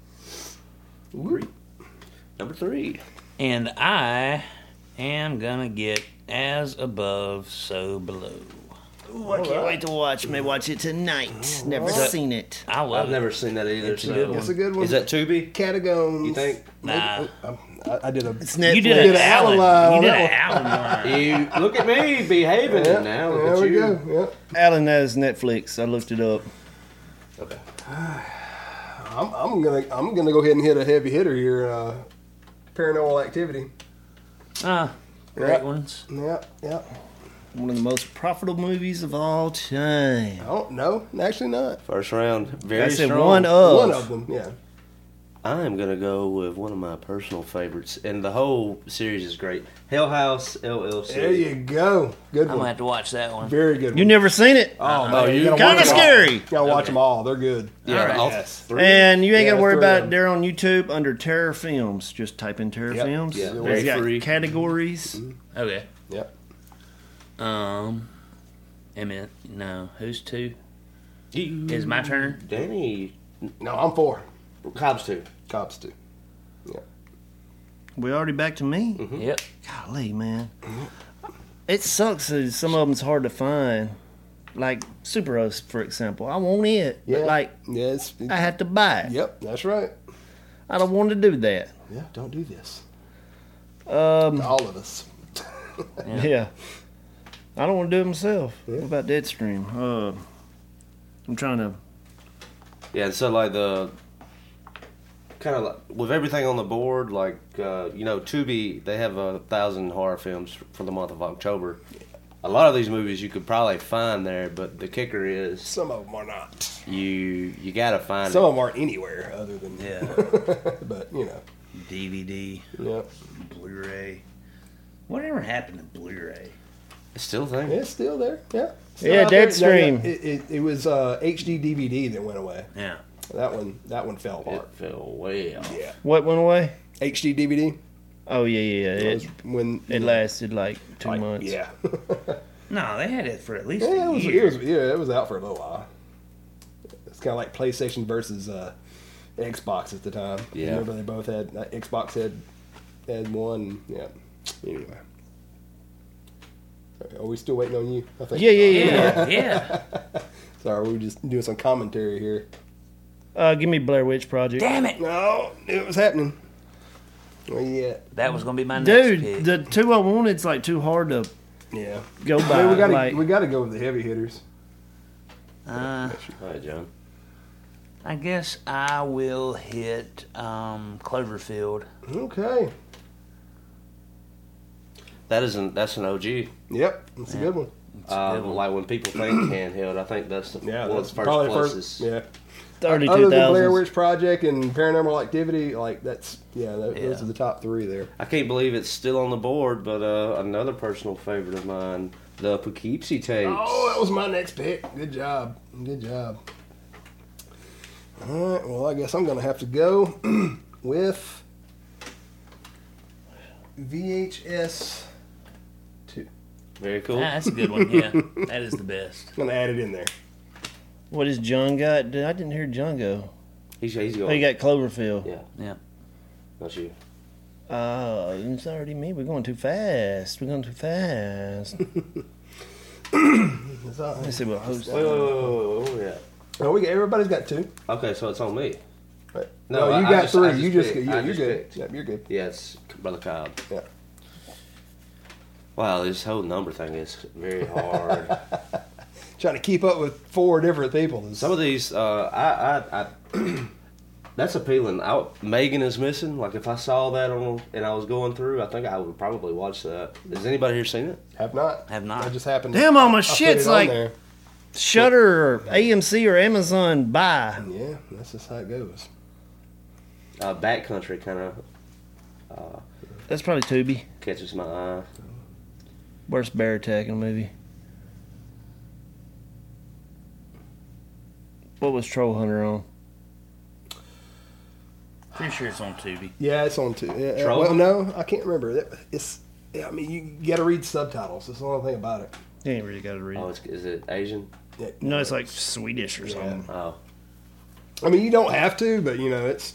Number three. And I am gonna get As Above, So Below. Ooh, I can't wait to watch. May watch it tonight. Never right. seen it. I love I've it. never seen that either. It's a so. good one. That's a good one. Is that Tubi? Catacombs? You think? Nah. I, I did a. It's Netflix. You did Did an an Alan. Alan line You on did that an Alan line. You look at me behaving Yeah, now. Look there at we you. go. Yep. Alan, that is Netflix. I looked it up. Okay. I'm, I'm gonna. I'm gonna go ahead and hit a heavy hitter here. Uh, Paranormal Activity. Ah, great Yep. ones. Yep. Yep. One of the most profitable movies of all time. I don't know. Actually, not. First round. Very I said strong. one of. One of them. Yeah. I am gonna go with one of my personal favorites, and the whole series is great. Hell House L L C. There you go. Good I'm one. gonna have to watch that one. Very good. You one. never seen it? Oh, Uh-uh. man, you gotta Kinda watch them all. scary. You gotta watch them all. They're good. Yeah, Alright. all Yes. three. And you ain't Yeah, got to worry three about of it. They're on YouTube under Terror Films. Just type in Terror Yep. Films. Yeah, They've very got free. categories. Okay. Yep. Um. Emmett. No. Who's two? Is my turn? Danny No, I'm four. Cobb's two. Cops too. Yeah. We already back to me? Mm-hmm. Yep. Golly, man. It sucks that some of them's hard to find. Like Super Host, for example. I want it. Yeah. But, like, Yeah. It's, I had to buy it. Yep. That's right. I don't want to do that. Yeah. Don't do this. Um, All of us. yeah. I don't want to do it myself. What about Deadstream? Uh, I'm trying to... Yeah, and so like the kind of like, with everything on the board, like uh, you know, Tubi, they have a thousand horror films for the month of October. A lot of these movies you could probably find there, but the kicker is Some of them are not. you you gotta find Some it. of them aren't anywhere other than. Yeah. But you know. D V D. Yep. Blu-ray. Whatever happened to Blu-ray? It's still a thing. It's still there. Yeah. Still Yeah, out there. Deadstream. No, no, It, it, it was uh, H D D V D that went away. Yeah. That one. That one fell It apart. fell way off. Yeah. What went away? H D D V D. Oh, yeah, yeah. It It, was when it lasted like two like, months. Yeah. No, they had it for at least Yeah, a it was, year. it was. Yeah, it was out for a little while. It's kind of like PlayStation versus uh, Xbox at the time. Yeah. Remember they both had uh, Xbox had had one. Yeah. Anyway. Are we still waiting on you? I think. Yeah, yeah, yeah. Yeah, yeah. Sorry, we were just doing some commentary here. Uh, give me Blair Witch Project. Damn it! No, it was happening. Well, yeah. That was gonna be my next Dude, pick. the two I wanted's like too hard to Yeah. go by. I mean, we gotta like, we gotta go with the heavy hitters. Uh, All right, John. I guess I will hit um, Cloverfield. Okay. That isn't that's an O G. Yep, that's a good one. Uh, like when people think handheld, I think that's the, Yeah, one that's of the first probably the places. first. Yeah. early Other two than Blair thousands. Witch Project and Paranormal Activity, like that's yeah, tho- Yeah. those are the top three there. I can't believe it's still on the board, but uh, another personal favorite of mine, the Poughkeepsie tapes. Oh, that was my next pick. Good job. Good job. All right. Well, I guess I'm gonna have to go with V H S two. Very cool. Ah, that's a good one. Yeah, that is the best. I'm gonna add it in there. What is John got? Dude, I didn't hear John go. He's, he's Oh, going. you got Cloverfield. Yeah, Yeah. that's you. Oh, it's already me. We're going too fast. We're going too fast. That's all. Let's see what host. Wait, wait, wait, wait, wait, wait, yeah. Oh, we got, everybody's got two. Okay, so it's on me. Right. No, No, you I- I got just- three. I just you just picked. yeah, I you're just good. picked. Yep, you're good. Yeah, it's Brother Cobb. Yeah. Wow, this whole number thing is very hard. Trying to keep up with four different people. Is, Some of these, uh, I, I, I that's appealing. I, Megan is missing. Like if I saw that on and I was going through, I think I would probably watch that. Has anybody here seen it? have not. Have not. I just happened. Damn, all my I put shit's it on like there. Shutter or A M C or Amazon buy. Yeah, that's just how it goes. Uh, Backcountry kind of uh, That's probably Tubi. catches my eye. Worst bear attack in a movie. What was Troll Hunter on? Pretty sure it's on Tubi. Yeah, it's on two. Yeah, yeah. Troll? Well, no, I can't remember. That- It's. Yeah, I mean, you got to read subtitles. That's the only thing about it. You ain't really got to read Oh, it. it's, is it Asian? Yeah, No, it's like Swedish or something. Oh, I mean, you don't have to, but you know, it's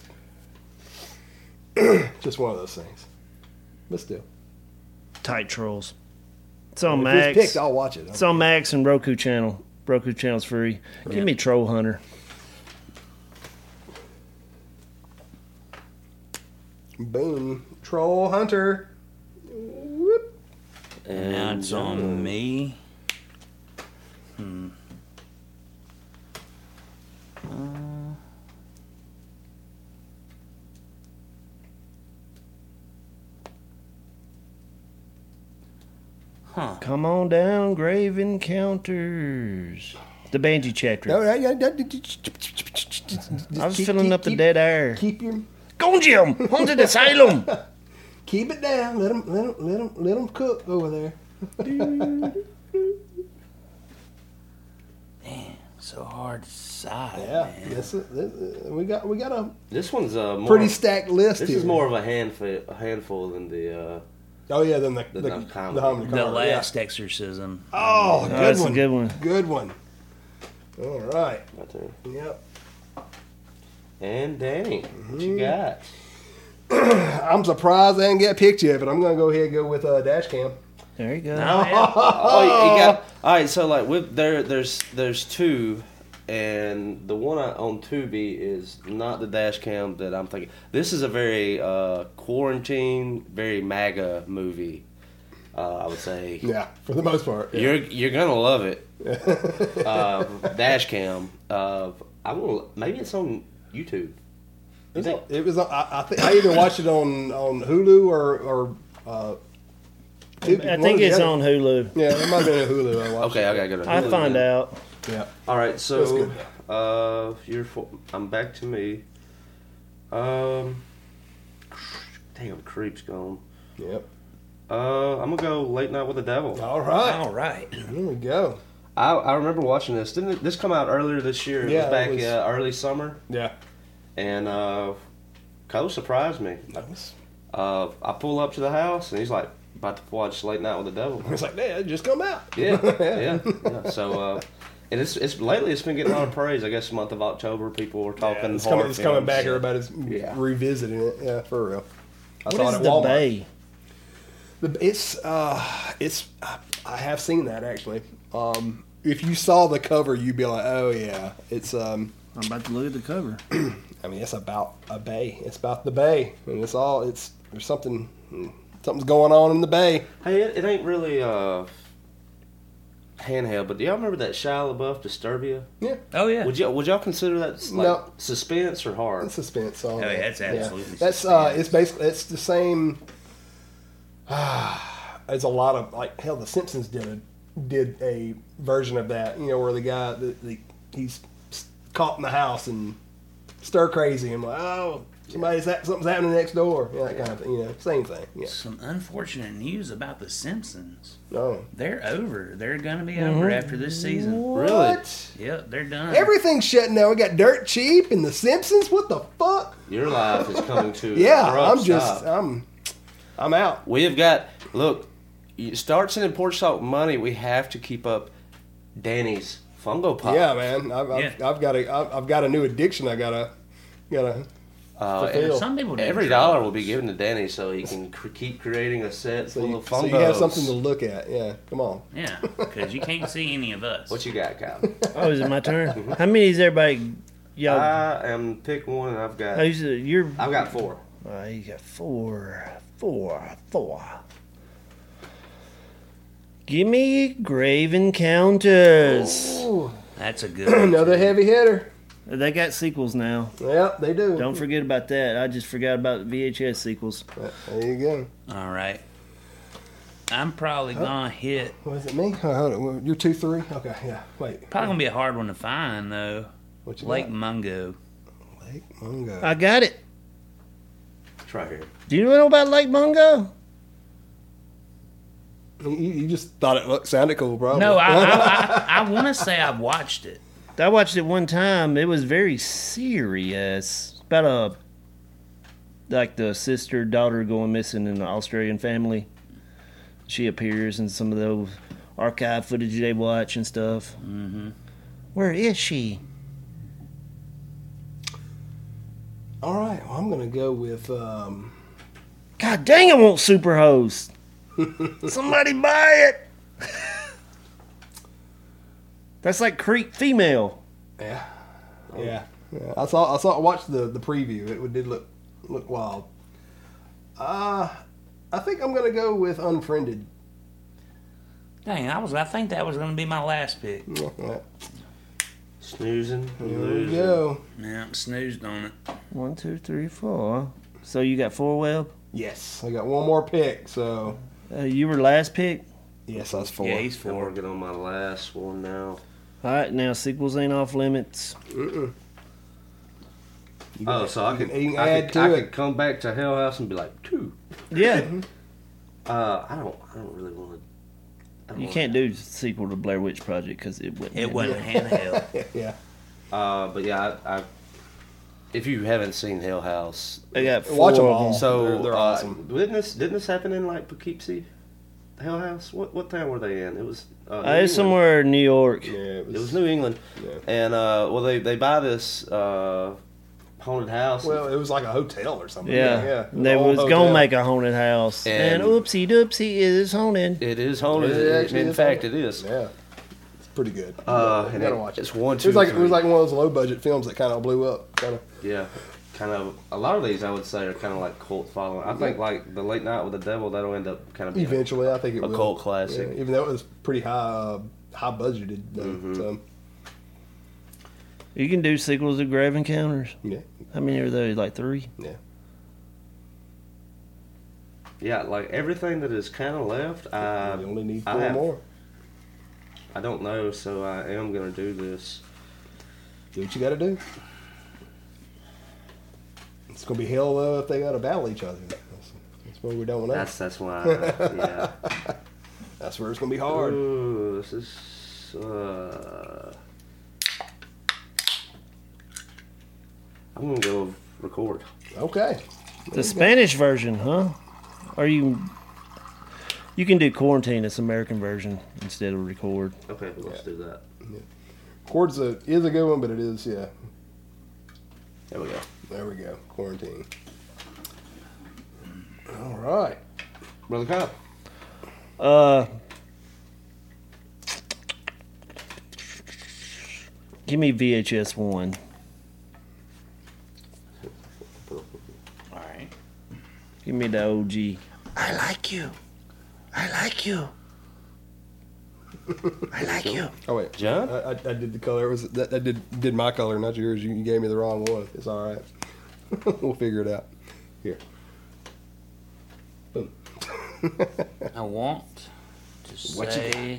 just one of those things. But still, Tight Trolls. It's on if Max. it's picked, I'll watch it. It's on Max and Roku channel. Roku channel's free. Give me Troll Hunter. Boom, Troll Hunter. Whoop. and Now it's on me. Hmm. Uh, huh. Come on down, Grave Encounters. The Banshee chapter. No, no, no, no, I was keep- filling keep- up the keep- dead air. Keep your on, Jim. Haunted asylum. Keep it down. Let them, let them, let them, let them cook over there. Man, so hard to decide. Yeah, man. this is, this, we got we got a This one's uh, more, pretty stacked list This here. is more of a handful, a handful than the. Uh, oh yeah, then the the, the the, comedy. the Homely The Comedy, yeah. last exorcism. Oh, good that's a one. good one. Good one. All right. right there. Yep. And Danny, what you got? I'm surprised I didn't get picked yet, but I'm gonna go ahead and go with uh, dash cam. There you go. Oh, you, you got. All right, so like with there, there's there's two, and the one I, on Tubi is not the dash cam that I'm thinking. This is a very uh, quarantine, very MAGA movie. Uh, I would say. Yeah, for the most part. Yeah. You're you're gonna love it. uh, dash cam. Uh, I'm gonna maybe it's on YouTube. It was, on, it was on, I, I think I either watched it on, on Hulu or or. Uh, Tubi, I one think or the it's other. on Hulu. Yeah, it might have been a Hulu. I watched. Okay, I gotta go to. I Hulu find then. out. Yeah. All right, That's so good. uh, you're. For, I'm back to me. Um, damn, creep's gone. Yep. Uh, I'm gonna go Late Night with the Devil. All right. All right. Here we go. I I remember watching this. Didn't it, this come out earlier this year? It Yeah, was back it was- uh, early summer, Yeah. and uh, Cole surprised me. Nice. Uh, I pull up to the house, and he's like, about to watch Late Night with the Devil. It's like, yeah, it just come out. Yeah, yeah, yeah. So, uh, and it's it's lately it's been getting a lot of praise. I guess month of October, people were talking. Yeah, it's horror coming, it's coming films. back. Everybody's Yeah. revisiting it. Yeah, for real. I What saw is it at the Walmart. Bay? The, it's uh, it's I have seen that actually. Um, if you saw the cover, you'd be like, oh yeah, it's um. I'm about to look at the cover. I mean, it's about a bay. It's about the bay, and it's all. It's there's something, something's going on in the bay. Hey, it, it ain't really uh, handheld, but do y'all remember that Shia LaBeouf Disturbia? Yeah. Oh yeah. Would y'all would y'all consider that like No. suspense or horror? It's suspense. On Oh, that. yeah, it's absolutely That's uh, it's basically it's the same. Ah, there's a lot of like hell. The Simpsons did a did a version of that. You know, where the guy the, the he's caught in the house and stir crazy and like, oh, somebody's ha- something's happening next door. Yeah, that kind of thing. You know, same thing. Yeah. Some unfortunate news about the Simpsons. Oh. They're over. They're gonna be over after this season. What? Yep, they're done. Everything's shutting down. We got Dirt Cheap and The Simpsons. What the fuck? Your life is coming to a Yeah, abrupt I'm just stop. I'm I'm out. We have got look. You start sending Porch Talk money. We have to keep up Danny's Fungo Pop. Yeah, man. I've, I've, Yeah. I've got a I've, I've got a new addiction. I gotta gotta Uh, fulfill. Some people do Every drugs. dollar will be given to Danny so he can cr- keep creating a set So full you, of so Fungos. you have something to look at. Yeah, come on. Yeah, because you can't see any of us. What you got, Kyle? Oh, is it my turn? How many is everybody? Y'all, I am pick one, and I've got who's it? You're. I've got four. Uh, you got four, four, four. Give me Grave Encounters. Ooh, That's a good one. another too. heavy hitter. They got sequels now. Yep, they do. Don't forget about that. I just forgot about the V H S sequels. There you go. All right. I'm probably gonna hit. Was it me? Oh, hold on. You're two three. Okay, yeah. Wait. Probably gonna be a hard one to find though. What you Lake got? Mungo. Lake Mungo. I got it. It's right here. Do you know about Lake Mungo? You, you just thought it looked sounded cool, probably. No, I I, I, I want to say I've watched it. I watched it one time. It was very serious. It's about a like the sister daughter going missing in the Australian family. She appears in some of those archive footage they watch and stuff. Mm-hmm. Where is she? All right. Well, I'm gonna go with. Um, God dang! I want Superhost. Somebody buy it. That's like Creep female. yeah. Yeah. Yeah. I saw. I saw. I watched the the preview. It did look look wild. Uh I think I'm gonna go with Unfriended. Dang, I was. I think that was gonna be my last pick. Yeah. Snoozing. and Here we losing. go. Yeah, I'm snoozed on it. One, two, three, four. So you got four, Webb? Yes, I got one more pick. So Uh, you were last pick. yes, that's four. Yeah, he's I'm four. working on my last one now. All right, now sequels ain't off limits. Mm-mm. You Oh, can- so I you could, can, you can I add could, to I it. could come back to Hell House and be like, two. Yeah. Uh, I don't, I don't really want to. You can't do sequel to Blair Witch Project because it wouldn't. It wasn't handheld. Yeah. Uh, but yeah, I, I, if you haven't seen Hell House, They got four Watch them of all. them. so They're- they're uh, awesome. Didn't this didn't this happen in like Poughkeepsie? Hell House? What what town were they in? It was. Uh, New Uh, it's England. somewhere in New York. Yeah, it was, It was New England, Yeah. and uh, well, they they buy this uh, haunted house. Well, it was like a hotel or something. Yeah. yeah. They An old was hotel. gonna make a haunted house, and, And- oopsie doopsie, it is haunted. it is haunted. It actually in is fact, haunted. it is. Yeah, it's pretty good. Uh, you and gotta it- watch it. it's one, It two, was like it three. was like one of those low budget films that kind of blew up. Kind of. Yeah, kind of. A lot of these, I would say, are kind of like cult following. I think like the Late Night with the Devil, that'll end up kind of being Eventually, I think it a will. cult classic. Yeah, even though it was pretty high, uh, high budgeted. Though, Mhm. So You can do sequels to Grave Encounters. yeah, How many are there? Like three? yeah. Yeah, like everything that is kind of left, I you only need I four have- more. I don't know, so I am gonna do this. Do what you got to do. It's gonna be hell though if they got to battle each other. That's, that's what we don't know. That's that's why. Yeah. That's where it's gonna be hard. Ooh, this is. Uh, I'm gonna go record. Okay. The Spanish version, huh? Are you? You can do Quarantine. It's American version instead of record. Okay, let's do that. Chord's a is a good one, but it is yeah. There we go. There we go. Quarantine. All right. Brother Kyle. Uh, give me V H S one. All right. Give me the O G. I like you. I like you. I like you. Oh wait, John? I, I, I did the color. It was that I did did my color, not yours. You, you gave me the wrong one. It's all right. We'll figure it out. Here. Boom. I want to What you say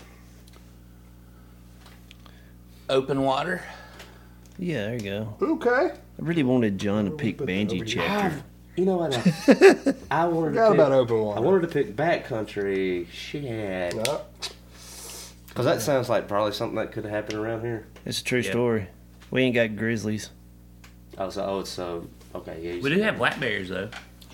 open water. Yeah, there you go. Okay. I really wanted John to pick put that over Banji here. Checker. You know what? I, I wanted Forgot to pick, about open water. I wanted to pick Backcountry. Shit. No. Because that sounds like probably something that could happen around here. It's a true Yeah. story. We ain't got grizzlies. Oh, so oh, it's uh, okay. Yeah. you We said do that. have blackberries though.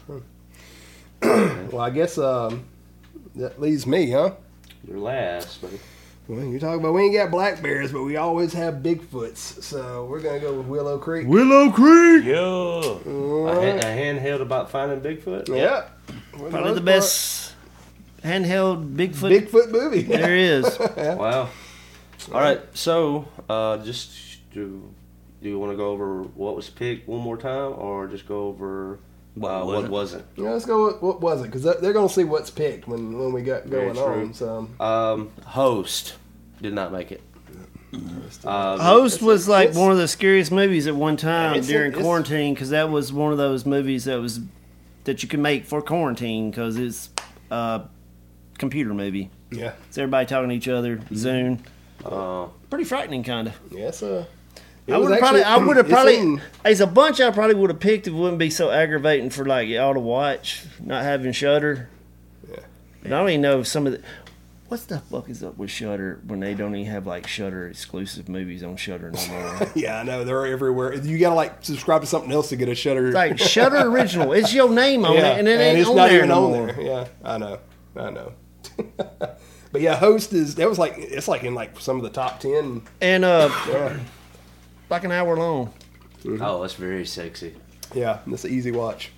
Well, I guess um, that leaves me, huh? Your last, but Well, you're talking about we ain't got black bears, but we always have Bigfoots. So we're gonna go with Willow Creek. Willow Creek. Yeah. a, ha- a handheld about finding Bigfoot. Yeah. Probably the best handheld Bigfoot. Bigfoot movie. There is. Wow. All right. So, uh, just do do you want to go over what was picked one more time, or just go over What uh, what wasn't? wasn't? Yeah, let's go with what was it? Because they're going to see what's picked when, when we got Very going true. on. So Um, Host did not make it. Uh, Host was like one of the scariest movies at one time It's- during it's- quarantine because that was one of those movies that was that you can make for quarantine because it's a computer movie. yeah, It's everybody talking to each other, Zoom. uh, Pretty frightening, kind of. yes, uh, it I was would probably, actually- I would have it's probably. in- There's a bunch I probably would have picked if it wouldn't be so aggravating for like y'all to watch, not having Shudder. Yeah. And I don't even know if some of the. What the fuck is up with Shudder when they don't even have like Shudder exclusive movies on Shudder no more? yeah, I know they're everywhere. You got to like subscribe to something else to get a Shutter. It's like Shudder Original. It's your name on yeah, it, and it ain't it's on not there even no on more. there. Yeah, I know, I know. But yeah, Host is that was like it's like in like some of the top ten. And uh, Yeah, like an hour long. oh, that's very sexy. yeah, it's an easy watch.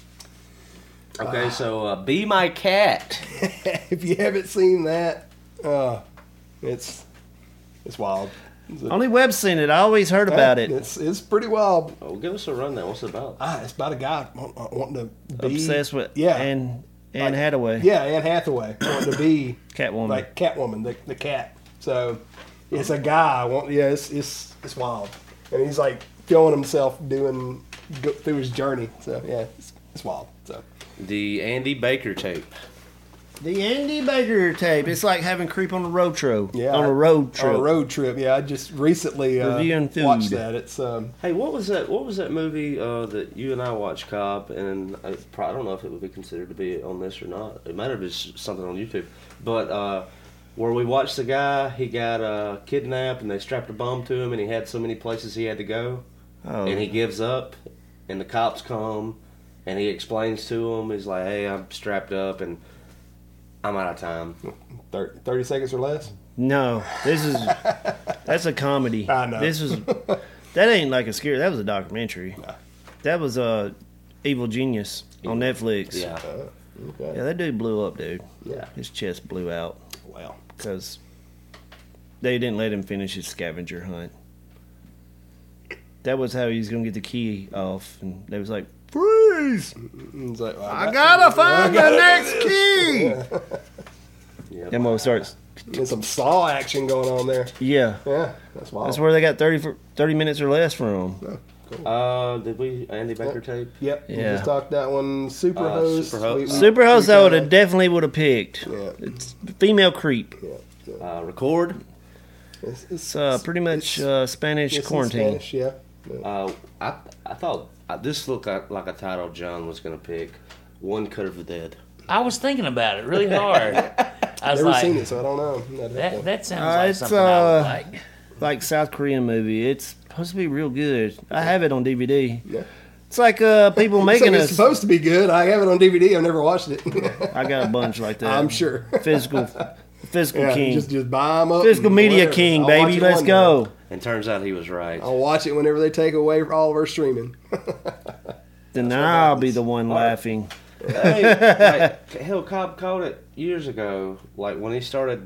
Okay, so uh, Be My Cat. If you haven't seen that, uh, it's it's wild. It's a- Only Webb's seen it. I always heard about it. It's it's pretty wild. Oh, give us a rundown. What's it about? Ah, it's about a guy want- uh, wanting to be Obsessed with yeah, Anne, Anne Like- Hathaway. yeah, Anne Hathaway wanting to be Catwoman. like Catwoman, the, the cat. So it's a guy. Want yeah, it's it's it's wild, and he's like feeling himself doing go through his journey. So yeah, it's, it's wild. So The Andy Baker tape. The Andy Baker tape. It's like having Creep on a road trip. Yeah, on a road trip. On a road trip. Yeah, I just recently uh, Reviewing food. watched that. It's um, Hey, what was that? What was that movie uh, that you and I watched, Cop? And I, I don't know if it would be considered to be on this or not. It might have been something on YouTube, but uh, where we watched the guy, he got uh, kidnapped, and they strapped a bomb to him, and he had so many places he had to go, Oh. and he gives up, and the cops come, and he explains to them, he's like, "Hey, I'm strapped up, and I'm out of time." thirty, thirty seconds or less. No, this is that's a comedy. I know. This was that ain't like a scary. That was a documentary. That was a uh, Evil Genius on Netflix. Yeah. Uh, okay. Yeah, that dude blew up, dude. Yeah. His chest blew out Wow. because they didn't let him finish his scavenger hunt. That was how he was gonna get the key off, and they was like, "Freeze! It's like, well, I gotta find the next key." Yep. Demo starts. There's some Saw action going on there. Yeah, Yeah, that's wild. that's where they got thirty, for, thirty minutes or less from. Oh, cool. Uh, did we Andy Baker Yep. tape? Yep. We Yeah. just talked that one. Super Uh, host. Super Host. We- we- Super Host, we I would have kinda- definitely would have picked. Yeah. It's female creep. Yeah. Uh, record. It's, it's, It's uh, pretty much it's- uh, Spanish it's in quarantine. Spanish, yeah. Yeah. Uh, I I thought uh, this looked like, like a title John was gonna pick. One Cut of the Dead. I was thinking about it really hard. I was Never like, seen it, so I don't know. I'd have that to- that sounds Uh, like it's, something I would uh, like. Like South Korean movie. It's supposed to be real good. I have it on D V D. Yeah. It's like uh, people It's making like us. it's supposed to be good. I have it on D V D. I've never watched it. I got a bunch like that. I'm sure. Physical, physical Yeah, king, just just buy them up. physical and media whatever. king, I'll watch baby. it Let's one go. day. And turns out he was right. I'll watch it whenever they take away all of our streaming. Then I'll be the one laughing. Hey, like, hell, Cobb called it years ago. Like when he started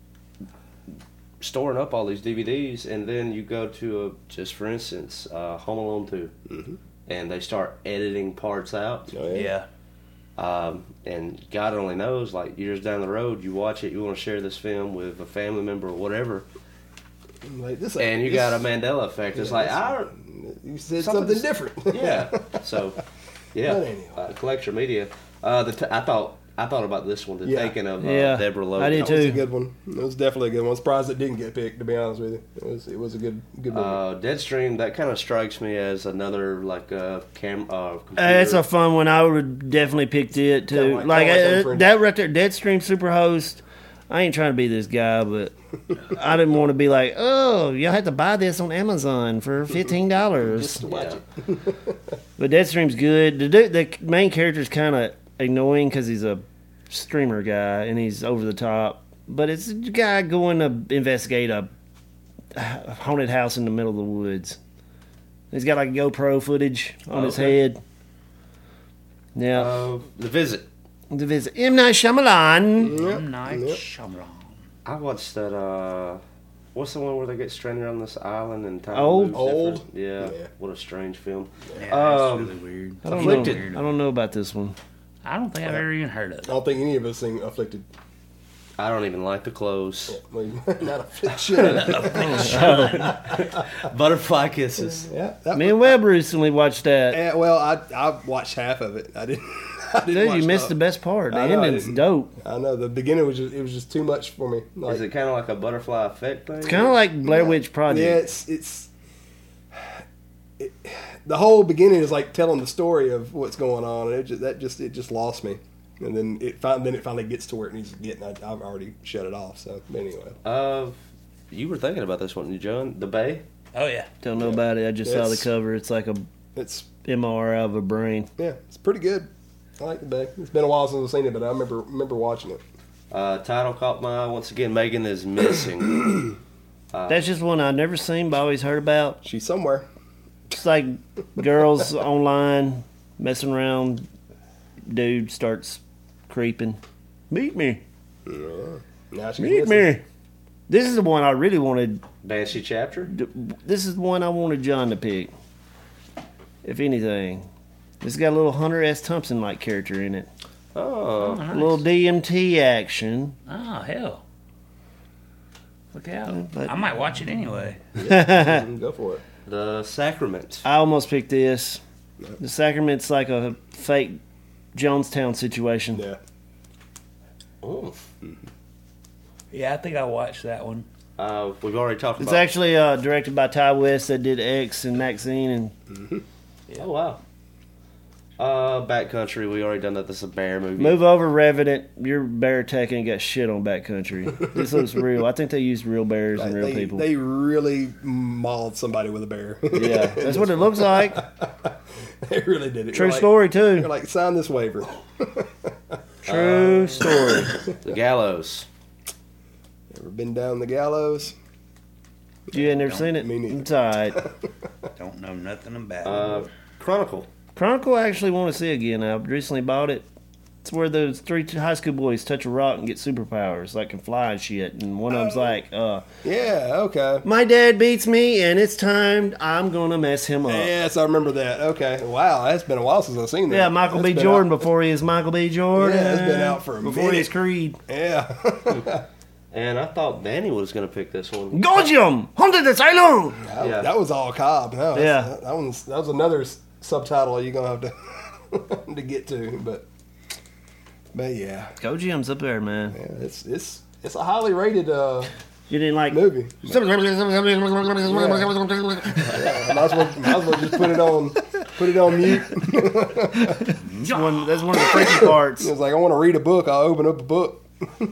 storing up all these D V Ds, and then you go to a, just for instance, uh, Home Alone two, Mm-hmm. and they start editing parts out. Oh, Yeah. Um, and God only knows, like years down the road, you watch it, you want to share this film with a family member or whatever, Like this, and you this- got a Mandela effect. It's yeah, like, this- I, You said something something's- different. yeah. So, yeah, But anyway. uh, collect your media. Uh, the t- I thought I thought about this one. The Yeah. Taking of uh, Yeah, Deborah Logan. I did That was a too. good one. It was definitely a good one. I'm surprised it didn't get picked. To be honest with you, it was it was a good good movie. Uh, Deadstream, that kind of strikes me as another like uh, cam. Uh, computer. Uh, it's a fun one. I would have definitely picked it too. Kinda like- like kinda like uh, Unfriended. that right there, Deadstream Superhost. I ain't trying to be this guy, but I didn't want to be like, oh, y'all have to buy this on Amazon for fifteen dollars. Just to watch yeah. it. But Deadstream's good. The dude, the main character's kind of annoying because he's a streamer guy and he's over the top. But it's a guy going to investigate a haunted house in the middle of the woods. He's got like GoPro footage on Oh, his okay. head. Yeah, Uh, the Visit. the visit M Night Shyamalan. M. Night Shyamalan. I watched that. Uh, what's the one where they get stranded on this island and time Old? moves Old? different? Yeah. Yeah. What a strange film. Yeah, Um, that's really weird. I don't Afflicted. know. I don't know about this one. I don't think I've ever even heard of I it. don't think any of us sing Afflicted. I don't even like the clothes. Well, not Affliction. Butterfly Kisses. yeah. That Me and Webb recently watched that. Yeah, well, I I watched half of it. I didn't. I didn't Dude, watch you missed the the. best part. The I know, I ending's didn't. dope. I know the beginning was just it was just too much for me. Like, Is it kind of like a butterfly effect thing? It's kind of like Blair Witch Project. yeah, it's it's. It, the whole beginning is like telling the story of what's going on, and it just, that just it just lost me. And then it fin- then it finally gets to where it needs to get, and I, I've already shut it off. So but anyway, Uh, you were thinking about this one, you, John? The Bay. Oh yeah. Don't know about it. I just saw the It's- cover. It's like a it's M R out of a brain. yeah, it's pretty good. I like the Bay. It's been a while since I've seen it, but I remember remember watching it. Uh, title caught my eye once again. Megan is missing. That's just one I've never seen, but always heard about. She's somewhere. It's like girls online messing around. Dude starts creeping. Meet me. Now she's Meet missing. me. This is the one I really wanted. Banshee chapter. This is the one I wanted John to pick. If anything, this got a little Hunter S. Thompson like character in it. Oh, A little D M T action. Oh hell. Look out. but- I might watch it anyway. Go for it. The Sacrament. I almost picked this. The Sacrament's like a fake Jonestown situation. Yeah. Oh. Yeah, I think I watched that one. Uh, we've already talked It's about. actually uh, directed by Ty West that did X and Maxine and. Mm-hmm. Yeah. Oh wow. Uh, Backcountry. We already done that. This is a bear movie. Move over, Revenant. Your bear attack ain't got shit on Backcountry. This looks real. I think they used real bears and real they, people. They really mauled somebody with a bear. Yeah, that's what it looks like. They really did it. True You're like- story too. You're like, sign this waiver. True story. The Gallows. Ever been down the gallows? You ain't never seen it? Me neither. It's alright. Don't know nothing about Uh, it. Chronicle. Chronicle I actually want to see again. I recently bought it. It's where those three high school boys touch a rock and get superpowers, like can fly and shit. And one of them's like, uh, Yeah, okay. my dad beats me and it's time I'm going to mess him up. Yes, I remember that. Okay. Wow, that's been a while since I've seen that. Yeah, Michael That's B. been Jordan out- before he is Michael B. Jordan. Yeah, it's been out for a Before minute. he is Creed. Yeah. And I thought Danny was going to pick this one. Gojim! Haunted Asylum! That, Yeah. that was all Cobb. No, that's- Yeah. That, that, one's, that was another s- subtitle you're going to have to to get to. But, but yeah. Gojim's up there, man. Yeah, it's it's it's a highly rated uh, You didn't like movie. Yeah, might as well might as well just put it on put it on mute. That's one, that's one of the freaky parts. It's like I want to read a book. I'll open up a book.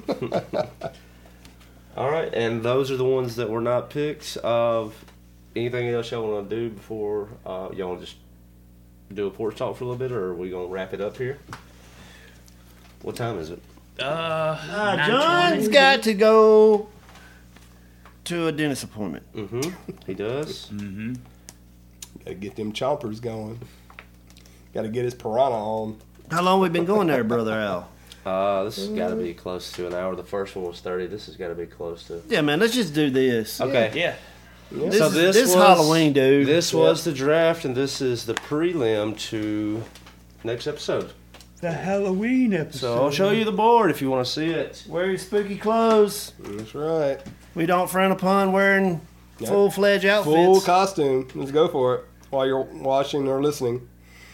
All right, and those are the ones that were not picks. Of anything else y'all want to do before uh, y'all want to just do a porch talk for a little bit, or are we gonna wrap it up here? What time is it? Uh, Uh, nine John's twenty. got to go to a dentist appointment. Mm-hmm. He does. Mm-hmm. Got to get them chompers going. Got to get his piranha on. How long we been going there, Brother Al? Uh, this has got to be close to an hour. The first one was thirty. This has got to be close to. Yeah, man, let's just do this. Okay. Yeah. This, So is, this this was- Halloween, dude. This was the draft, and this is the prelim to next episode. The Halloween episode. So I'll show you the board if you want to see it. Wear your spooky clothes. That's right. We don't frown upon wearing Yep. full-fledged outfits. Full costume. Let's go for it while you're watching or listening.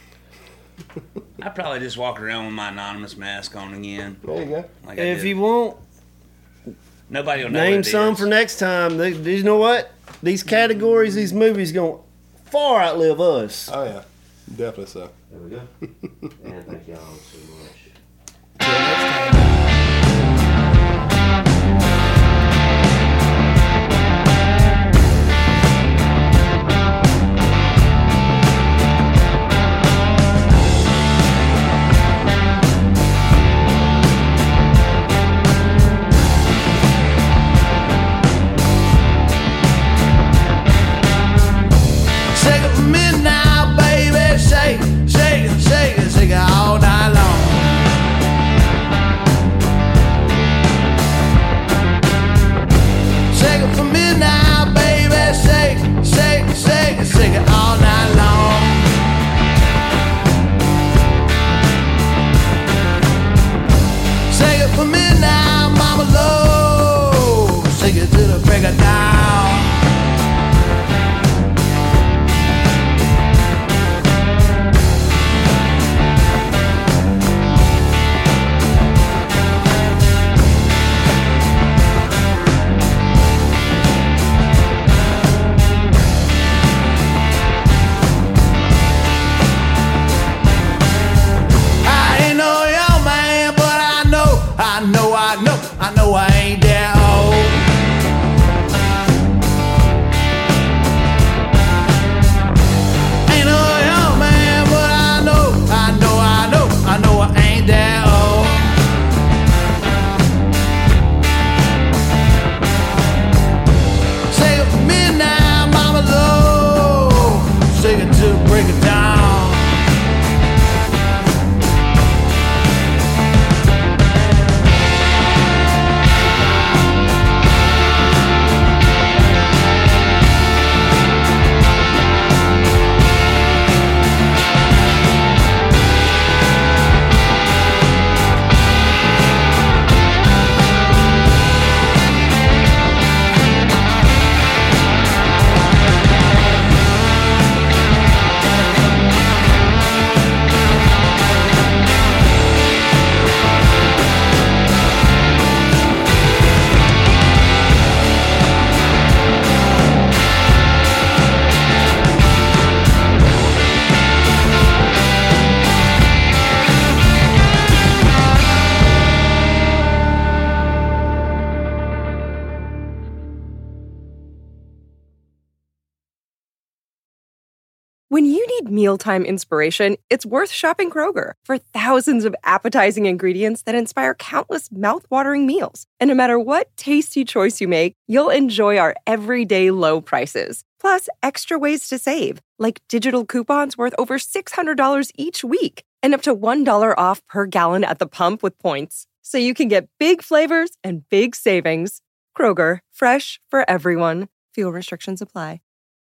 I probably just walk around with my anonymous mask on again. There you go. Like I If did. you want, Nobody will know name what it some is. for next time. They, you know what? These categories, these movies, going to far outlive us. Oh yeah, definitely so. There we go. And thank y'all so much. Till next time. Shake it for me now, baby. Shake, shake it, shake it, shake it all night long. Shake it for me now, baby. Shake, shake, shake it, shake it all night long. Shake it for me now, mama low. Shake it till the break of dawn. I ain't no young man, but I know, I know, I know, I know I ain't that old. Ain't no young man, but I know, I know, I know, I know I ain't that old. Shake it for me now, mama low. Shake it till break it down. When you need mealtime inspiration, it's worth shopping Kroger for thousands of appetizing ingredients that inspire countless mouth-watering meals. And no matter what tasty choice you make, you'll enjoy our everyday low prices. Plus, extra ways to save, like digital coupons worth over six hundred dollars each week and up to one dollar off per gallon at the pump with points. So you can get big flavors and big savings. Kroger, fresh for everyone. Fuel restrictions apply.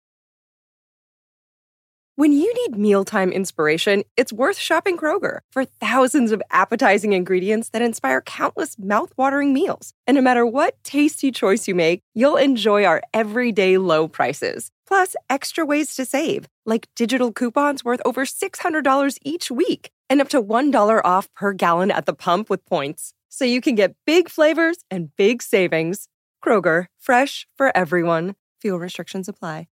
When you need mealtime inspiration, it's worth shopping Kroger for thousands of appetizing ingredients that inspire countless mouth-watering meals. And no matter what tasty choice you make, you'll enjoy our everyday low prices. Plus, extra ways to save, like digital coupons worth over six hundred dollars each week and up to one dollar off per gallon at the pump with points. So you can get big flavors and big savings. Kroger, fresh for everyone. Fuel restrictions apply.